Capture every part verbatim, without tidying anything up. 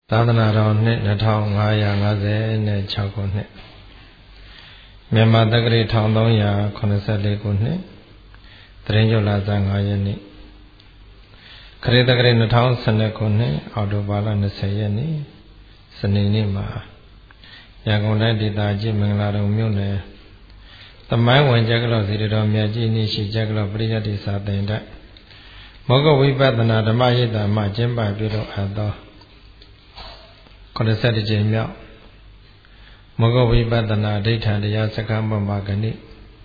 သာသနာတော်နှစ်နှစ်ထောင်ငါးရာငါးဆယ်နဲ့ခြောက်ခုနှစ်မြန်မာတက္ကရာတစ်ထောင်သုံးရာခုနှစ်ဆယ်လေးခုနှစ်သရင်ကျော်လဆန်းငါးရက်နေ့ခရစ်တက္ကရာနှစ်ထောင်ဆယ်နှစ်ခုနှစ်အောက်တိုဘာလနှစ်ဆယ်ရက်နေ့စနေနေ့မှာရန်ကုန်တိုင်းဒေသကြီးမင်္ဂလာတုံမြို့နယ်သမိုင်းဝင်ကျက်ကလောစီတော်မြတ်ကြီးနိရှိကျက်ကလောပရိယတ္တိစာသင်တိုက်မောဂဝိပဿနာဓမ္မရိပ်သာမှကျင်းပပြုလုပ်အပ်သောခုနှစ်ဆယ်ကြိမ်မြောက်မောဂဝိပဿနာဒိဋ္ဌံတရားစခန်းပေါ်မှာကနေ့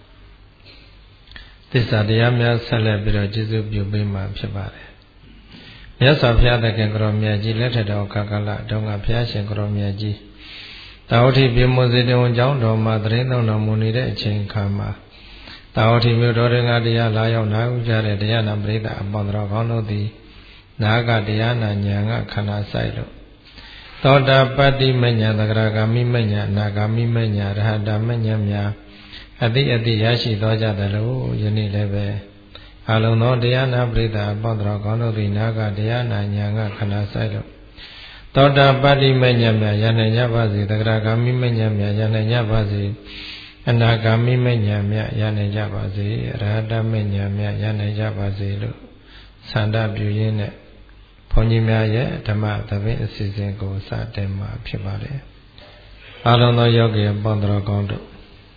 သစ္စာတရားများဆက်လက်ပြီးတော့ကျေးဇူးပြုပေးမှာဖြစ်ပါတယ်။မြတ်စွာဘုရားသခင်ကိုရောမြတ်ကြီးလက်ထက်တော်ခါကာလတုန်းကဘုရားရှင်ကိုရောမြတ်ကြီးတာဝတိပြမွန်စေတုံကျောင်းတော်မှာတရင်သုံးတော်မူနေတဲ့အချိန်ခါမှာတာဝတိမြို့တော်တွင်ကတရားလာရောက်နာယူကြတဲ့တရားနာပရိသတ်အပေါင်းတော်ကောင်းတို့သည်နာကတရားနာဉာဏ်ကခန္ဓာဆိုင်လို့သောတာပတ္တိမဉ္ဇဏ်သဂရဂာမိမဉ္ဇဏ်အနာဂာမိမဉ္ဇဏ်ရဟတမဉ္ဇဏ်များအတိအတိရရှိသောကြသလိုယနေ့လည်းပဲအလုံးသောတရားနာပရိသတ်အပေါင်းတော်ကောင်းတို့သည်နာကတရားနာဉာဏ်ကခန္ဓာဆိုင်လို့သောတာပတ္တိမဉ္ဇဏ်များရနိုင်ကြပါစေသဂရဂာမိမဉ္ဇဏ်များရနိုင်ကြပါစေအနာဂါမိမဉ္ဇဏ်များရနိုင်ကြပါစေရဟတမဉ္ဇဏ်များရနိုင်ကြပါစေလို့ဆန္ဒပြုရင်းနဲ့ဘုန်းကြီးများရဲ့ဓမ္မသဘင်အစီအစဉ်ကိုစတင်မှာဖြစ်ပါတယ်။အားလုံးသောယောဂီပေါင်းတော်ကောင်းတို့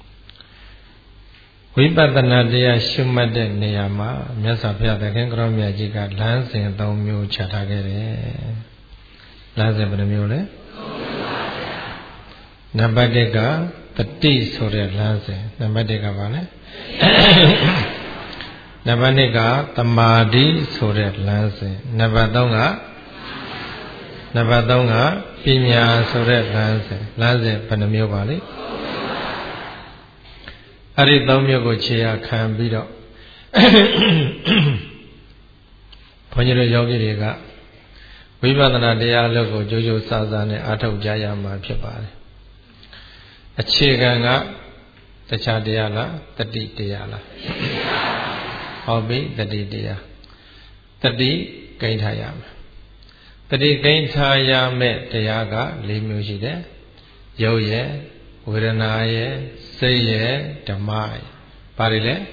ဝိပဿနာတရားရှုမှတ်တဲ့နေရာမှာမြတ်စွာဘုရားသခင်ကိုရောမြတ်ကြီးကလမ်းစဉ်သုံးမျိုးချထားခဲ့တယ်။လမ်းစဉ်ဘယ်နှမျိုးလဲ။နံပါတ်တစ်ကတတိဆိုတဲ့လမ်းစဉ်နံပါတ်တစ်ကဘာလဲနံပါတ်နှစ်ကသမာဓိဆိုတဲ့လမ်းစဉ်နံပါတ်သုံးကနံပါတ်သုံးကပညာဆိုတဲ့လမ်းစဉ်လမ်းစဉ်ဘယ်နှမျိုးပါလဲအဲ့ဒီသုံးမျိုးကိုခြေရခံပြီးတော့ဘုန်းကြီးတို့ယောဂီတွေကဝိပဿနာတရားအလုပ်ကိုကြိုးကြိုးစားစားနဲ့အားထုတ်ကြရမှာဖြစ်ပါတယ်အခြေခံကတခြားတရားလားတတိတရားလားဟုတ်ပြီတတိတရားတတိကိန်းထားရမယ်တတိကိန်းထားရမယ်တရားက၄မျိုးရှိတယ်ရုပ်ရဲ့ဝေဒနာရဲ့စိတ်ရဲ့ဓမ္မရဲ့ဘာတွေလဲ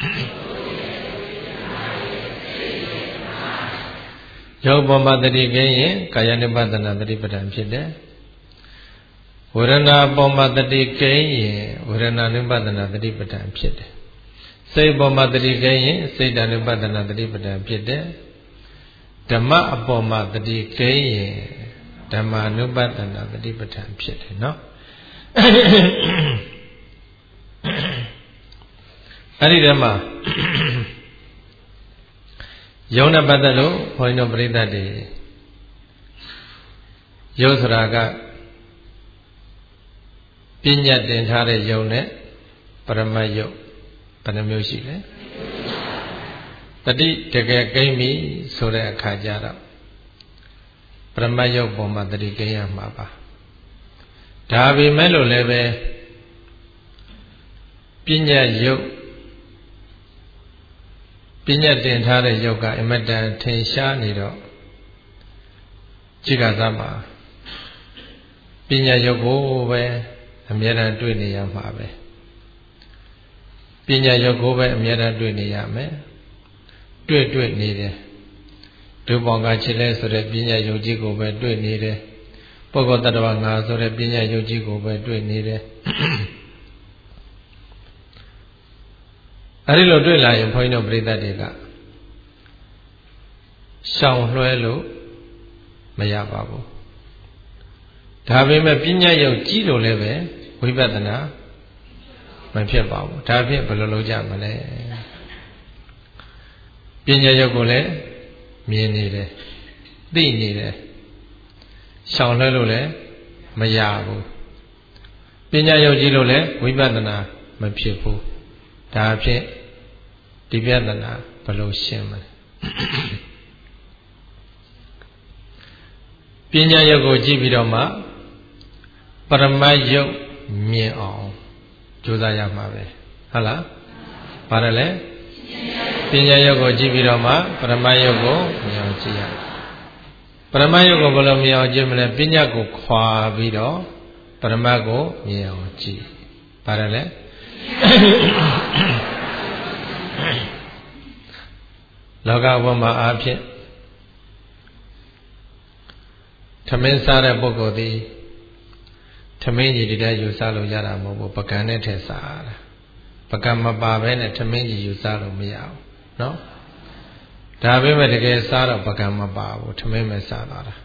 ရုပ်ပေါ်မှာတတိကိန်းရင်ကာယ ानु ပဒနာတတိပဋ္ဌာန်ဖြစ်တယ်ဝေဒနာပေါ်မှာတတိကိန်းရင်ဝေဒနာ ानु ပဒနာတတိပဋ္ဌာန်ဖြစ်တယ်စိတ်ပေါ်မှာတတိကိန်းရင်စိတ်တ ानु ပဒနာတတိပဋ္ဌာန်ဖြစ်တယ်ဓမ္မအပေါ်မှာတတိကိန်းရင်ဓမ္မ ानु ပဒနာတတိပဋ္ဌာန်ဖြစ်တယ်နော်အဲ့ဒီထဲမှာယုံနဲ့ပတ်သက်လို့ဘုန်းကြီးတို့ပရိသတ်တွေယုံဆိုတာကပညာတင်ထားတဲ့ယုံနဲ့ပရမတ်ယုံဘယ်နှမျိုးရှိလဲတတိတကယ်ကိမ့်ပြီဆိုတဲ့အခါကျတော့ပရမတ်ယုံပေါ်မှာတတိကိမ့်ရမှာပါဒါပေမဲ့လို့လည်းပဲပညာယုံပညာတင်ထားတဲ့ယုတ်ကအမတန်ထင်ရှားနေတော့ကြည်ကစားမှာပညာယုတ်ကိုပဲအမြဲတမ်းတွေ့နေရမှာပဲပညာယုတ်ကိုပဲအမြဲတမ်းတွေ့နေရမယ်တွေ့တွေ့နေတယ်ဒုပေါင်ကချစ်လဲဆိုတဲ့ပညာယုတ်ကြီးကိုပဲတွေ့နေတယ်ပုဂ္ဂိုလ်တ attva ငါဆိုတဲ့ပညာယုတ်ကြီးကိုပဲတွေ့နေတယ်အဲဒီလိုတွေ့လာရင်ဘုန်းကြီးတို့ပြိဿတွေကရှောင်လွှဲလို့မရပါဘူးဒါပေမဲ့ပညာယုတ်ကြီးလို့လည်းပဲဝိပဿနာမဖြစ်ပါဘူးဒါဖြင့်ဘယ်လိုလုပ်ကြမလဲပညာယုတ်ကိုလည်းမြင်နေတယ်သိနေတယ်ရှောင်လွှဲလို့လည်းမရဘူးပညာယုတ်ကြီးလို့လည်းဝိပဿနာမဖြစ်ဘူးဒါဖြင့်ဒီပြဿနာဘယ်လိုရှင်းမလဲပညာယုတ်ကိုကြည့်ပြီးတော့မှပရမတ်ယုတ်မြင်အောင်ကြိုးစားရမှာပဲဟုတ်လားဘာလဲပညာယုတ်ကိုကြည့်ပြီးတော့မှပရမတ်ယုတ်ကိုမြင်အောင်ကြည့်ရပရမတ်ယုတ်ကိုဘယ်လိုမြင်အောင်ကြည့်မလဲပညာကိုခွာပြီးတော့ပရမတ်ကိုမြင်အောင်ကြည့်ပါတယ်လေလောကဝမှာအားဖြင့်ထမင်းစားတဲ့ပုဂ္ဂိုလ်သည်ထမင်းကြီးတည်းယူစားလို့ရတာမဟုတ်ဘူးပကံနဲ့ထည့်စားတာပကံမပါဘဲနဲ့ထမင်းကြီးယူစားလို့မရဘူးနော်ဒါပေမဲ့တကယ်စားတော့ပကံမပါဘူးထမင်းပဲစားသွားတာ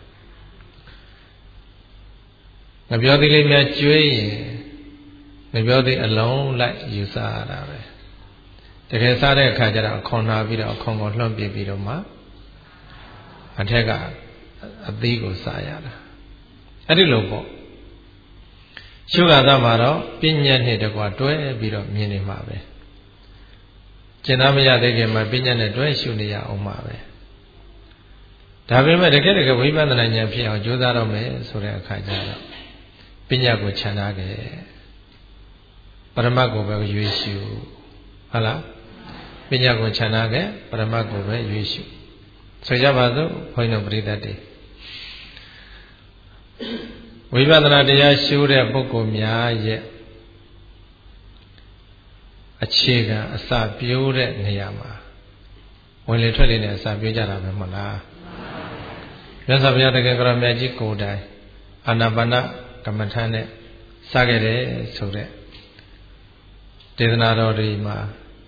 ငပြောသေးလေးများကျွေးရင်ငပြောသေးအလုံးလိုက်ယူစားရတာပဲတကယ်စားတဲ့အခါကျတော့အခွန်နာပြီးတော့အခွန်ကိုလွှမ်းပြပြီးတော့မှအထက်ကအသီးကိုစားရတာအဲ့ဒီလိုပေါ့ရှုခါသားမှာတော့ပညာနဲ့တကွာတွဲပြီးတော့မြင်နေမှာပဲကျင်သားမရသေးခင်မှာပညာနဲ့တွဲရှုနေရအောင်မှာပဲဒါပေမဲ့တကယ်တကယ်ဝိပဿနာဉာဏ်ဖြစ်အောင်ကြိုးစားတော့မယ်ဆိုတဲ့အခါကျတော့ပညာကိုခြံထားခဲ့ပရမတ်ကိုပဲရွေးရှုဟုတ်လားပညာကိုခြံထားခဲ့ပရမတ်ကိုပဲရွေးရှုဆိုကြပါစို့ဘုန်းကြီးတို့ပရိသတ်တွေဝိပဿနာတရားရှုတဲ့ပုဂ္ဂိုလ်များရဲ့အခြေခံအစပြိုးတဲ့နေရာမှာဝင်လေထွက်လေနဲ့အစပြိုးကြတာပဲမဟုတ်လားမြတ်စွာဘုရားတကယ်ကရမြတ်ကြီးကိုယ်တိုင်အာနာပါနကမ္မထာနဲ့စခဲ့တယ်ဆိုတဲ့ဒေသနာတော်တွေမှာ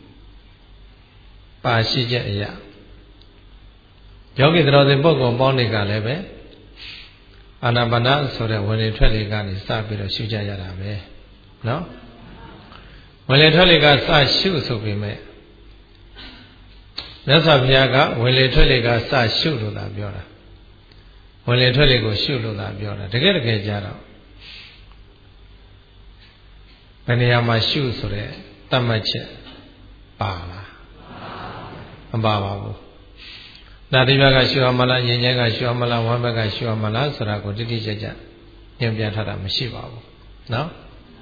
ပါရှိချက်အရာယောဂီတော်စဉ်ပုဂ္ဂိုလ်ပေါင်းတွေကလည်းပဲအာနာပါနဆိုတဲ့ဝင်လေထွက်လေကနေစပြီးတော့ရှုကြရတာပဲနော်ဝင်လေထွက်လေကစရှုဆိုပေမဲ့မြတ်စွာဘုရားကဝင်လေထွက်လေကစရှုလို့သာပြောတာဝင်လေထွက်လေကိုရှုလို့သာပြောတာတကယ်တကယ်ကြတော့ဘယ်နေရာမှာရှုဆိုတဲ့တတ်မှတ်ချက်ပါလားမပါပါဘူးနာတိဘကရှုရမလားဉာဏ်ဉာဏ်ကရှုရမလားဝမ်းဘက်ကရှုရမလားဆိုတာကိုတိတိကျကျညွှန်ပြထားတာမရှိပါဘူးနော်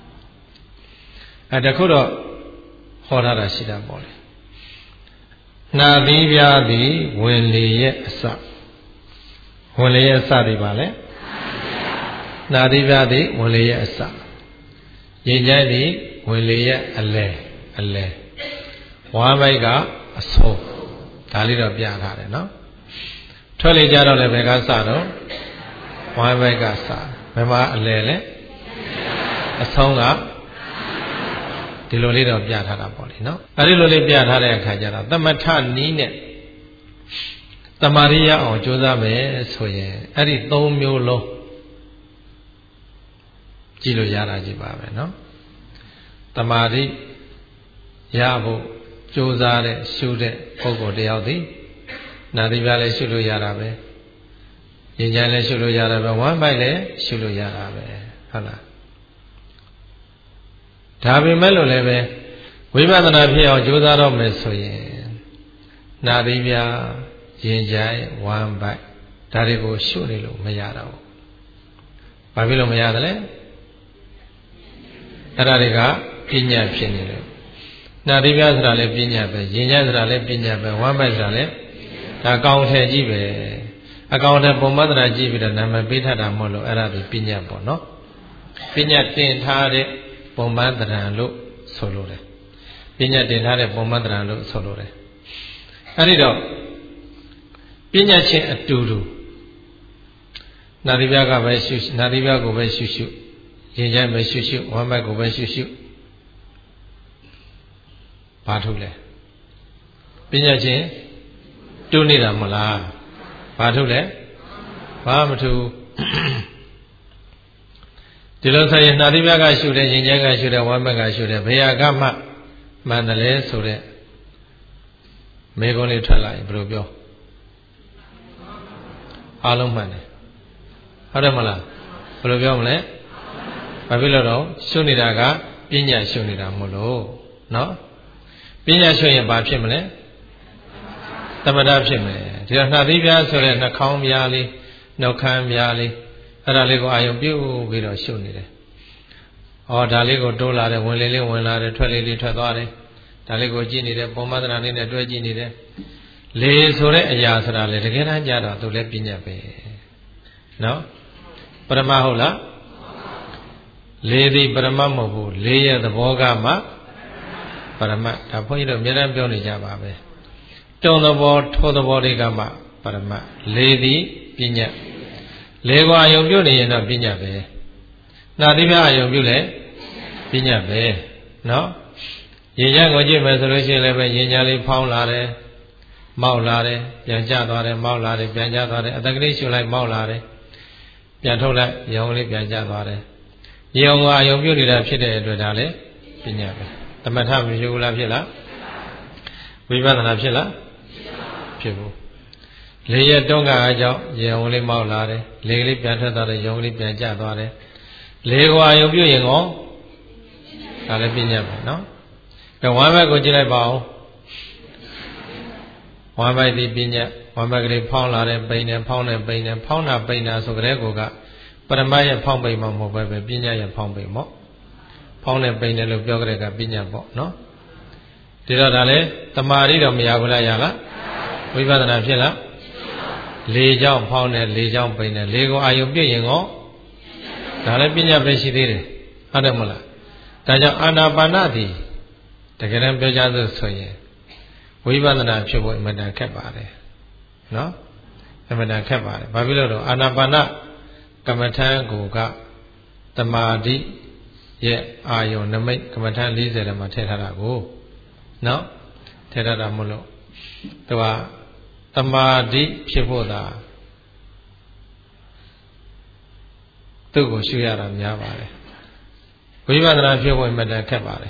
အဲတခုတော့ဟောထားတာရှိတာပေါ့လေနာတိပြသည်ဝင်လေရဲ့အစဝင်လေရဲ့အစတွေပါလေနာတိပြသည်ဝင်လေရဲ့အစဉာဏ်ဉာဏ်သည်ဝင်လေရဲ့အလဲအလဲဝမ်းဘက်ကအဆုံးဒါလေးတော့ပြထားတယ်နော်ထွက်လေကြတော့လည်းဘယ်ကစတော့ဝမ်းဘက်ကစဘယ်မှာအလဲလဲအဆုံးကဒီလိုလေးတော့ပြထားတာပေါ့လေနော်အဲဒီလိုလေးပြထားတဲ့အခါကျတော့သမထနီးနဲ့တမာရိယအောင်ကြိုးစားမယ်ဆိုရင်အဲ့ဒီသုံးမျိုးလုံးကြည့်လို့ရတာကြည့်ပါပဲနော်တမာရိရဖို့ကြိုးစားတဲ့ရှုတဲ့ပုဂ္ဂိုလ်တယောက်သည်နာတိပြလည်းရှုလို့ရတာပဲဉာဏ်ဉာဏ်လည်းရှုလို့ရတာပဲဝမ်းပိုက်လည်းရှုလို့ရတာပဲဟုတ်လားဒါပေမဲ့လို့လည်းပဲဝိပဿနာဖြစ်အောင်ကြိုးစားတော့မယ်ဆိုရင်နာတိပြဉာဏ်ဉာဏ်ဝမ်းပိုက်ဒါတွေကိုရှုနေလို့မရတော့ဘူးဘာဖြစ်လို့မရသလဲအဲ့ဒါတွေကပညာဖြစ်နေတယ်နာတိပြဆိုတာလည်းပညာပဲဉာဏ်ဉာဏ်ဆိုတာလည်းပညာပဲဝမ်းပိုက်ဆိုတာလည်းဒါအကောင်ထည်ကြီးပဲအကောင်ထည်ပုံမတ္တရာကြည့်ပြီးတော့နာမည်ပေးထတာမဟုတ်လို့အဲ့ဒါဒီပညာပေါ့နော်ပညာတင်ထားတဲ့ပုံမတ္တရာလို့ဆိုလိုတယ်ပညာတင်ထားတဲ့ပုံမတ္တရာလို့ဆိုလိုတယ်အဲ့ဒီတော့ပညာချင်းအတူတူနာတိပြကပဲရှုနာတိပြကိုပဲရှုရှုဉာဏ်ဉာဏ်ပဲရှုရှုဝမ်းပိုက်ကိုပဲရှုရှုဘာထုတ်လဲပညာချင်းတူနေတာမလားဘာထုတ်လဲဘာမထုတ်ဒီလိုဆိုရင်နာတိပြကရှုတယ်ဉာဏ်ဉာဏ်ကရှုတယ်ဝမ်းဘက်ကရှုတယ်ဘယ်ဟာကမှမှန်တယ်လဲဆိုတဲ့မေခွန်းလေးထွက်လာရင်ဘယ်လိုပြောအားလုံးမှန်တယ်ဟုတ်တယ်မလားဘယ်လိုပြောမလဲဘာဖြစ်လို့တော့ရှုနေတာကပညာရှုနေတာမဟုတ်လို့နော်ပညာရှုရင်ဘာဖြစ်မလဲသမထဖြစ်မယ်ဒီတော့နှာသီးပြားဆိုတဲ့နှာခေါင်းပြားလေးနှုတ်ခမ်းပြားလေးအဲ့ဒါလေးကိုအာယုံပြုတ်ပြီးတော့ရှုနေတယ်။ဩဒါလေးကိုတိုးလာတယ်ဝင်လေလေးဝင်လာတယ်ထွက်လေလေးထွက်သွားတယ်ဒါလေးကိုကြည့်နေတယ်ပုံမသနာလေးနဲ့တွဲကြည့်နေတယ်လေဆိုတဲ့အရာဆိုတာလေတကယ်တမ်းကြတော့သူလည်းပညာပဲနော်ပရမတ်ဟုတ်လားလေးသည်ပရမတ်မဟုတ်ဘူးလေးရဲ့သဘောကမှပရမတ်ဒါဘုန်းကြီးတို့အများအားပြောနေကြပါပဲတုံသဘောထိုသဘောတွေကမှပရမတ်လေးသည်ပညာလေးကအာယုံပြုနေရင်တော့ပညာပဲနာတိပြအာယုံပြုလဲပညာပဲနော်ရင်ညာကိုကြည့်မယ်ဆိုလို့ရှိရင်လည်းပဲရင်ညာလေးဖောင်းလာတယ်မောက်လာတယ်ပြန်ကျသွားတယ်မောက်လာတယ်ပြန်ကျသွားတယ်အတက်ကလေးရှုလိုက်မောက်လာတယ်ပြန်ထုတ်လိုက်ရောင်လေးပြန်ကျသွားတယ်ရောင်ကအာယုံပြုနေတာဖြစ်တဲ့အတွက်ဒါလည်းပညာပဲသမထမရှိဘူးလားဖြစ်လားဝိပဿနာဖြစ်လားဖြစ်ဘူးလေရတုံးကအကြောင်းရောင်လေးမောက်လာတယ်လေကလေးပြန်ထွက်သွားတယ်ရောင်ကလေးပြန်ကျသွားတယ်လေကအာယုံပြုရင်ကောဒါလည်းပညာပဲနော်အဲဝမ်းဘက်ကိုကြည့်လိုက်ပါဦးဝမ်းဘက်ဒီပညာဝမ်းဘက်ကလေးဖောင်းလာတယ်ပိန်တယ်ဖောင်းတယ်ပိန်တယ်ဖောင်းတာပိန်တာဆိုကြတဲ့ကောကပရမတ်ရဲ့ဖောင်းပိန်မှမဟုတ်ပဲပဲပညာရဲ့ဖောင်းပိန်ပေါ့ဖောင်းတယ်ပိန်တယ်လို့ပြောကြတဲ့ကပညာပေါ့နော်ဒီတော့ဒါလည်းတမာရီတော့မရဘူးလားရလားဝိပဿနာဖြစ်လားလေကြောင့်ဖောင်းတယ်လေကြောင့်ပိန်တယ်လေကိုအာယုပြည့်ရင်ကောဒါလည်းပညာပဲရှိသေးတယ်ဟုတ်တယ်မလားဒါကြောင့်အာနာပါနသည်တကယ်တမ်းပြောကြလို့ဆိုရင်ဝိပဿနာဖြစ်ဖို့အမှန်တန်ခက်ပါတယ်နော်အမှန်တန်ခက်ပါတယ်ဘာဖြစ်လို့လဲအာနာပါနကမ္မထံကိုကတမာတိရဲ့အာယုံနမိတ်ကမ္မထံ၄၀ထဲမှာထည့်ထားတာကိုနော်ထည့်ထားတာမလို့သူကတမာတိဖြစ်ဖို့သာသူ့ကိုရှုရတာများပါတယ်ဝိပဿနာဖြစ်ဖို့အမှန်တန်ခက်ပါတယ်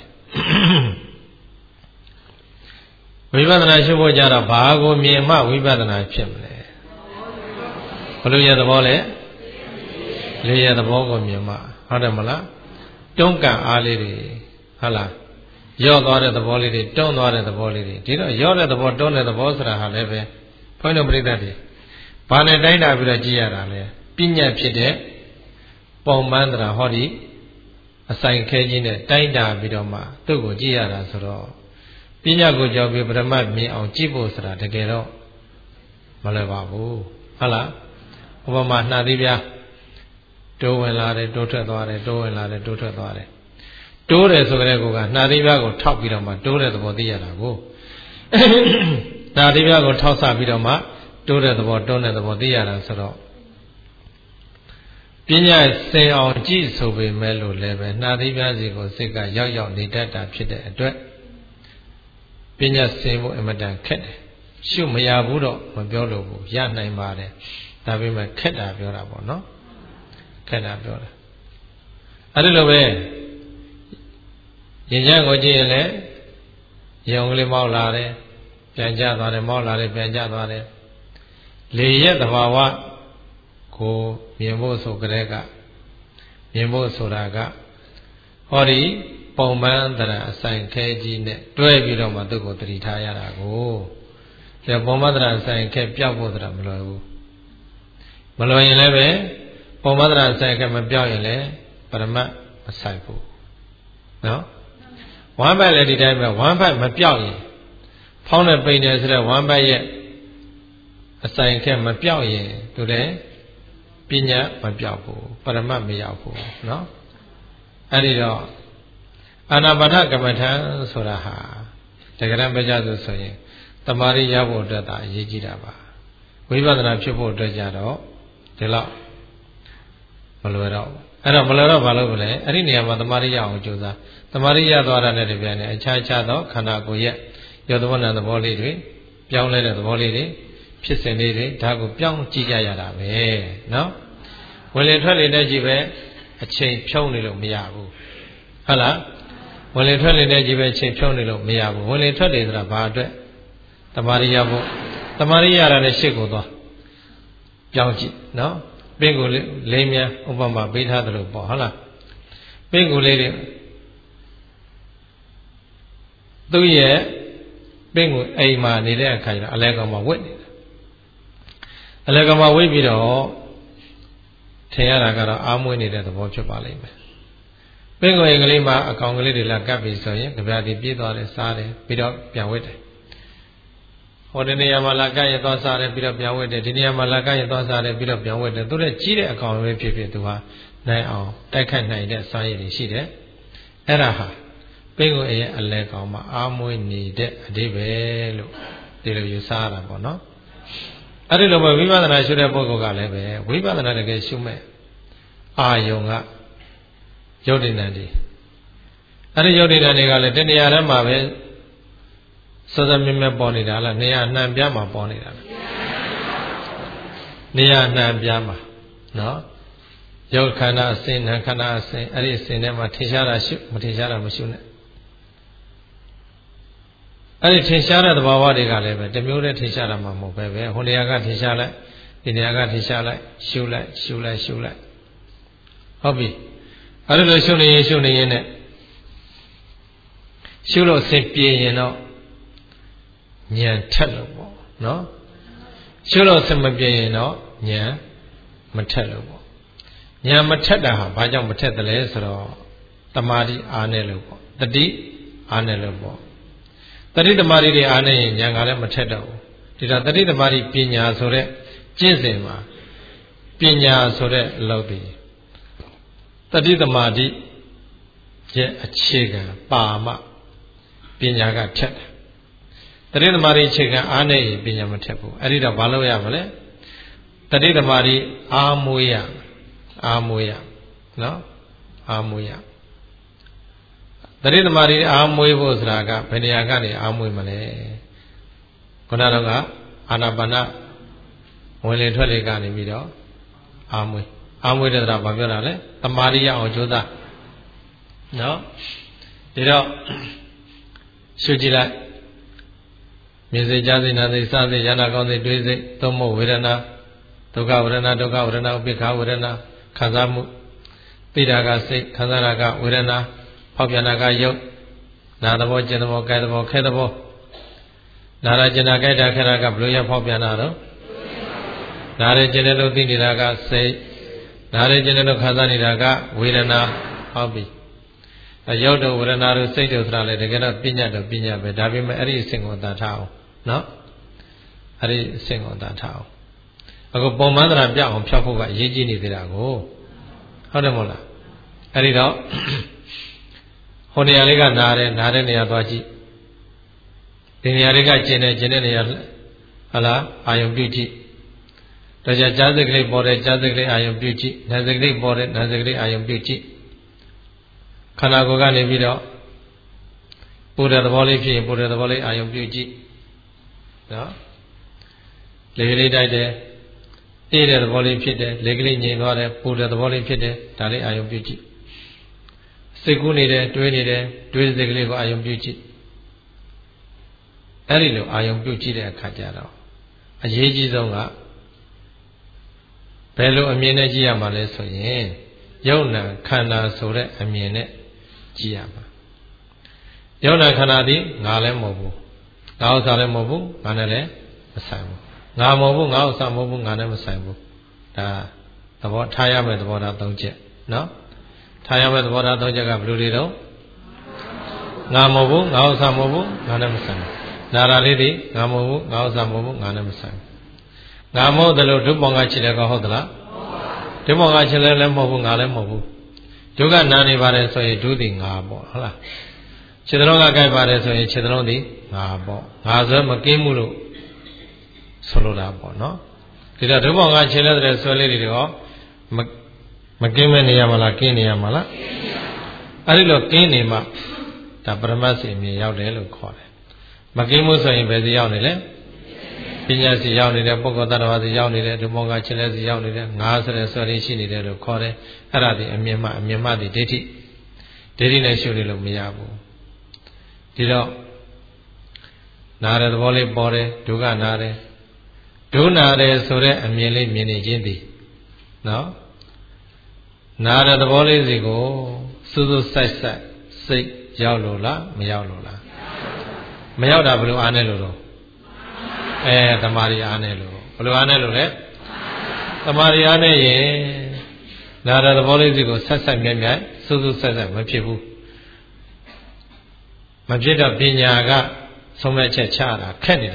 ဝိပဿနာရှုဖို့ကြတော့ဘာကိုမြင်မှဝိပဿနာဖြစ်မလဲဘလို့ရသဘောလဲလေးရသဘောကိုမြင်မှဟုတ်တယ်မလားတွန်းကန်အားလေးတွေဟုတ်လားရော့သွားတဲ့သဘောလေးတွေတွန်းသွားတဲ့သဘောလေးတွေဒီတော့ရော့တဲ့သဘောတွန်းတဲ့သဘောဆိုတာဟာလည်းပဲဘုန်းတော်ပရိသတ်တွေဘာနဲ့တိုင်းတာပြီးတော့ကြည့်ရတာလဲပညာဖြစ်တဲ့ပုံမှန်တရာဟောဒီအဆိုင်ခဲကြီးနဲ့တိုင်းတာပြီးတော့မှသူ့ကိုကြည့်ရတာဆိုတော့ပညာကိုကြောက်ပြီးပရမတ်မြင်အောင်ကြည့်ဖို့ဆိုတာတကယ်တော့မလွယ်ပါဘူးဟုတ်လားဥပမာနှာသီးပြားတိုးဝင်လာတယ်တိုးထွက်သွားတယ်တိုးဝင်လာတယ်တိုးထွက်သွားတယ်တိုးတယ်ဆိုကြတဲ့ကောကနှာသီးပြားကိုထောက်ပြီးတော့မှတိုးတဲ့သဘောသိရတာကိုနှာသီးပြားကိုထောက်ဆပြီးတော့မှတိုးတဲ့သဘောတွန်းတဲ့သဘောသိရတာဆိုတော့ပညာစင်အောင်ကြည့်ဆိုပေမဲ့လို့လည်းပဲနှာသီးပြားစီကိုစိတ်ကရောက်ရောက်နေတတ်တာဖြစ်တဲ့အတွက်ပညာစင်ဖို့အမတန်ခက်တယ်ရှုမရဘူးတော့မပြောလို့ဘူးရနိုင်ပါတယ်ဒါပေမဲ့ခက်တာပြောတာပေါ့နော်ခက်တာပြောတာအဲ့ဒီလိုပဲရင်ချမ်းကိုကြည့်ရင်လည်းရုံကလေးမောက်လာတယ်ပြန်ကျသွားတယ်မောက်လာတယ်ပြန်ကျသွားတယ်လေရဲ့သဘာဝကိုမြင်ဖို့ဆိုကြတဲ့ကမြင်ဖို့ဆိုတာကဟောဒီပုံမှန်တရာအဆိုင်ခဲကြီးနဲ့တွဲပြီးတော့မှသူ့ကိုတတိထားရတာကိုဒီပုံမှန်တရာအဆိုင်ခဲပြောက်ဖို့တရာမလွယ်ဘူးမလွယ်ရင်လည်းပဲပုံမှန်တရာအဆိုင်ခဲမပြောက်ရင်လည်းပရမတ်မဆိုင်ဘူးနော်ဝမ်းဘက်လည်းဒီတိုင်းပဲဝမ်းဘက်မပြောက်ရင်ဖောင်းတဲ့ပိန်တယ်ဆိုတဲ့ဝမ်းဘက်ရဲ့အဆိုင်ခဲမပြောက်ရင်သူလည်းပညာမပြောက်ဘူးပရမတ်မရောက်ဘူးနော်အဲ့ဒီတော့အာနာပါနကမ္မထံဆိုတာဟာတကယ်တမ်းပြကြဆိုဆိုရင်တမာရီရဖို့အတွက်သာအရေးကြီးတာပါဝိပဿနာဖြစ်ဖို့အတွက်ကြတော့ဒီလောက်မလွယ်တော့အဲ့တော့မလွယ်တော့ဘာလို့လဲအဲ့ဒီနေရာမှာတမာရီရအောင်ကြိုးစားတမာရီရသွားတာနဲ့တပြိုင်နက်အခြားခြားသောခန္ဓာကိုယ်ရဲ့ယောသဝနာသဘောလေးတွေပြောင်းလဲတဲ့သဘောလေးတွေဖြစ်စဉ်လေးတွေဒါကိုပြောင်းကြည့်ကြရတာပဲနော်ဝင်လေထွက်လေနဲ့ကြည့်ပဲအချိန်ဖြုံးနေလို့မရဘူးဟုတ်လားဝင်လေထွက်လေနဲ့ကြည့်ပဲအချိန်ဖြုံးနေလို့မရဘူးဝင်လေထွက်လေဆိုတာဘာအတွက်တမာရိယဖို့တမာရိယရတဲ့ရှစ်ကိုသွားပြောင်းကြည့်နော်ပင်ကိုလေးများဥပမာပေးထားသလိုပေါ့ဟုတ်လားပင်ကိုလေးတွေသူ့ရဲ့ပင်ကိုအိမ်မှာနေတဲ့အခါကျတော့အလဲကောင်မှာဝစ်နေတာအလဲကောင်မှာဝစ်ပြီးတော့ထင်ရတာကတော့အာမွေးနေတဲ့သဘောဖြစ်ပါလိမ့်မယ်ပင်ကိုအိမ်ကလေးမှာအကောင်ကလေးတွေလာကပ်ပြီးဆိုရင်ကြပြာတီပြေးသွားတယ်စားတယ်ပြီးတော့ပြန်ဝစ်တယ်ဟောဒီနေရာမှာလာကရသွားစားတယ်ပြီးတော့ပြောင်းဝဲတယ်ဒီနေရာမှာလာကရသွားစားတယ်ပြီးတော့ပြောင်းဝဲတယ်သူလည်းကြီးတဲ့အကောင်ပဲဖြစ်ဖြစ်သူဟာနိုင်အောင်တိုက်ခတ်နိုင်တဲ့စာရည်တွေရှိတယ်အဲ့ဒါဟာပိတ်ကိုအရဲ့အလဲကောင်မှာအာမွေးနေတဲ့အဓိပ္ပာယ်လို့ဒီလိုယူဆရတာပေါ့နော်အဲ့ဒီလိုပဲဝိပဿနာရှုတဲ့ပုဂ္ဂိုလ်ကလည်းပဲဝိပဿနာတကယ်ရှုမဲ့အာယုံကယုတ်တိဏ္ဍတွေအဲ့ဒီယုတ်တိဏ္ဍတွေကလည်းတဏှာထဲမှာပဲစောစောမြဲမြဲပေါ်နေတာလားနေရာနှံပြမှာပေါ်နေတာလားနေရာနှံပြမှာနော်ယုတ်ခန္ဓာအစဉ်နာခန္ဓာအစဉ်အဲ့ဒီအစဉ်ထဲမှာထင်ရှားတာရှုမထင်ရှားတာမရှုနဲ့အဲ့ဒီထင်ရှားတဲ့သဘာဝတွေကလည်းပဲတစ်မျိုးတည်းထင်ရှားတာမှမဟုတ်ပဲပဲဟိုနေရာကထင်ရှားလိုက်ဒီနေရာကထင်ရှားလိုက်ရှုလိုက်ရှုလိုက်ရှုလိုက်ဟုတ်ပြီအဲ့ဒီလိုရှုနေရင်ရှုနေရင်နဲ့ရှုလို့အစဉ်ပြေရင်တော့ဉာဏ်ထက်လို့ပေါ့နော်ရှုလို့အစဉ်မပြေရင်တော့ဉာဏ်မထက်လို့ပေါ့ဉာဏ်မထက်တာဟာဘာကြောင့်မထက်တယ်လဲဆိုတော့တမာတိအားနေလို့ပေါ့တတိအားနေလို့ပေါ့တတိတမာတိတွေအားနေရင်ဉာဏ်ကလည်းမထက်တော့ဘူးဒီတော့တတိတမာတိပညာဆိုတဲ့ကျင့်စဉ်မှာပညာဆိုတဲ့အလုပ်တွေတတိတမာတိရဲ့အခြေခံပါမပညာကထက်တယ်တတိတမာတိအခြေခံအားနေရင်ပညာမထက်ဘူးအဲ့ဒီတော့ဘာလုပ်ရမလဲတတိတမာတိအားမွေးရအားမွေးရနော်အားမွေးရတတိတမာတိအားမွေးဖို့ဆိုတာကဘယ်နေရာကနေအားမွေးမလဲခုနတော့ကအာနာပါနဝင်လေထွက်လေကနေပြီးတော့အားမွေးအားမွေးတဲ့တရားဘာပြောတာလဲတမာတိရအောင်ကြိုးစားနော်ဒီတော့ရှုကြည့်လိုက်မြင်စေကြားစေနာစေစစေဉာဏ်ကောင်းစေတွေးစေသုံးဖို့ဝေဒနာဒုက္ခဝေဒနာဒုက္ခဝေဒနာဥပိ္ပခဝေဒနာခံစားမှုသိတာကစိတ်ခံစားတာကဝေဒနာဖောက်ပြန်တာကယုတ်နာသဘောကျင်သဘောကြိုက်သဘောခဲသဘောနာရကျင်တာကြိုက်တာခဲတာကဘယ်လိုရဖောက်ပြန်တာတော့နာရကျင်တယ်လို့သိနေတာကစိတ်နာရကျင်တယ်လို့ခံစားနေတာကဝေဒနာဟုတ်ပြီယုတ်တို့ဝေဒနာတို့စိတ်တို့ဆိုတာလေတကယ်တော့ပညာတို့ပညာပဲဒါပေမဲ့အဲ့ဒီအဆင့်ကိုသာထားအောင်နော်အဲ့ဒီအဆင့်ကိုသာထားအောင်အခုပုံမှန်တရားပြအောင်ဖြောက်ဖို့ကအရေးကြီးနေသေးတာကိုဟုတ်တယ်မဟုတ်လားအဲ့ဒီတော့ဟိုနေရာလေးကနားတယ်နားတဲ့နေရာသွားကြည့်ဒီနေရာလေးကကျင်တယ်ကျင်တဲ့နေရာဟလားအာယုံပြုကြည့်ဒါကြကြားစိတ်ကလေးပေါ်တယ်ကြားစိတ်ကလေးအာယုံပြုကြည့်နာစိတ်ကလေးပေါ်တယ်နာစိတ်ကလေးအာယုံပြုကြည့်ခန္ဓာကိုယ်ကနေပြီးတော့ပူတဲ့သဘောလေးဖြစ်ရင်ပူတဲ့သဘောလေးအာယုံပြုကြည့်နော်လေလေးတိုက်တယ်အေးတဲ့သဘောလေးဖြစ်တယ်လေကလေးငြိမ်သွားတယ်ပူတဲ့သဘောလေးဖြစ်တယ်ဒါလေးအာယုံပြုကြည့်စိတ်ကူးနေတယ်တွေးနေတယ်တွေးစိတ်ကလေးကိုအာယုံပြုကြည့်အဲ့ဒီလိုအာယုံပြုကြည့်တဲ့အခါကျတော့အရေးကြီးဆုံးကဘယ်လိုအမြင်နဲ့ကြည့်ရမှာလဲဆိုရင်ယုံနာခန္ဓာဆိုတဲ့အမြင်နဲ့ကြည့်ရမှာယုံနာခန္ဓာသည်ငါလည်းမဟုတ်ဘူးငါဥစ္စာလည်းမဟုတ်ဘူးငါနဲ့လည်းမဆိုင်ဘူးငါမဟုတ်ဘူးငါဥစ္စာမဟုတ်ဘူးငါနဲ့မဆိုင်ဘူးဒါသဘောထားရမယ့်သဘောထား၃ချက်နော်ထားရမယ့်သဘောထား၃ချက်ကဘယ်လိုတွေတော့ငါမဟုတ်ဘူးငါဥစ္စာမဟုတ်ဘူးငါနဲ့မဆိုင်ဘူးနာရာလေးတွေငါမဟုတ်ဘူးငါဥစ္စာမဟုတ်ဘူးငါနဲ့မဆိုင်ဘူးငါမဟုတ်တယ်လို့ဒုပေါင်ကချစ်တယ်ကောဟုတ်သလားဒုပေါင်ကချစ်လဲလည်းမဟုတ်ဘူးငါလည်းမဟုတ်ဘူးဒုက္ခနာနေပါတယ်ဆိုရင်ဒုသည်ငါပေါ့ဟုတ်လားခြေသလုံးကကြိုက်ပါတယ်ဆိုရင်ခြေသလုံးသည်ငါပေါ့ငါဆိုမကင်းမှုလို့ဆိုလိုတာပေါ့နော်ဒီတော့ဒုပေါင်ကခြေလဲတဲ့ဆွဲလေးတွေတော့မမကင်းမဲ့နေရမလားကင်းနေရမလားအဲ့ဒီလိုကင်းနေမှဒါပရမတ်စီအမြင်ရောက်တယ်လို့ခေါ်တယ်မကင်းမှုဆိုရင်ဘယ်စီရောက်နေလဲပညာစီရောက်နေတဲ့ပုဂ္ဂိုလ်တ attva စီရောက်နေတဲ့ဒုပေါင်ကခြေလဲစီရောက်နေတဲ့ငါဆိုတဲ့ဆွဲလေးရှိနေတယ်လို့ခေါ်တယ်အဲ့ဒါဒီအမြင်မှအမြင်မှဒီဒိဋ္ဌိဒိဋ္ဌိနဲ့ရှုနေလို့မရဘူးဒီတော့နာတဲ့သဘောလေးပေါ်တယ်ဒုက္ခနာတယ်ဒုနာတယ်ဆိုတဲ့အမြင်လေးမြင်နေခြင်းသည်နော်နာတဲ့သဘောလေးစီကိုစူးစူးဆိုင်ဆိုင်စိတ်ရောက်လို့လားမရောက်လို့လားမရောက်တာဘယ်လိုအားနဲ့လို့တော့အဲတမာရီအားနဲ့လို့ဘယ်လိုအားနဲ့လို့လဲတမာရီအားနဲ့ရင်နာတဲ့သဘောလေးစီကိုဆက်ဆက်မြဲမြဲစူးစူးဆိုင်ဆိုင်မဖြစ်ဘူးမဖြစ်တော့ပညာကဆုံးမဲ့ချက်ချတာခက်နေတာပေါ့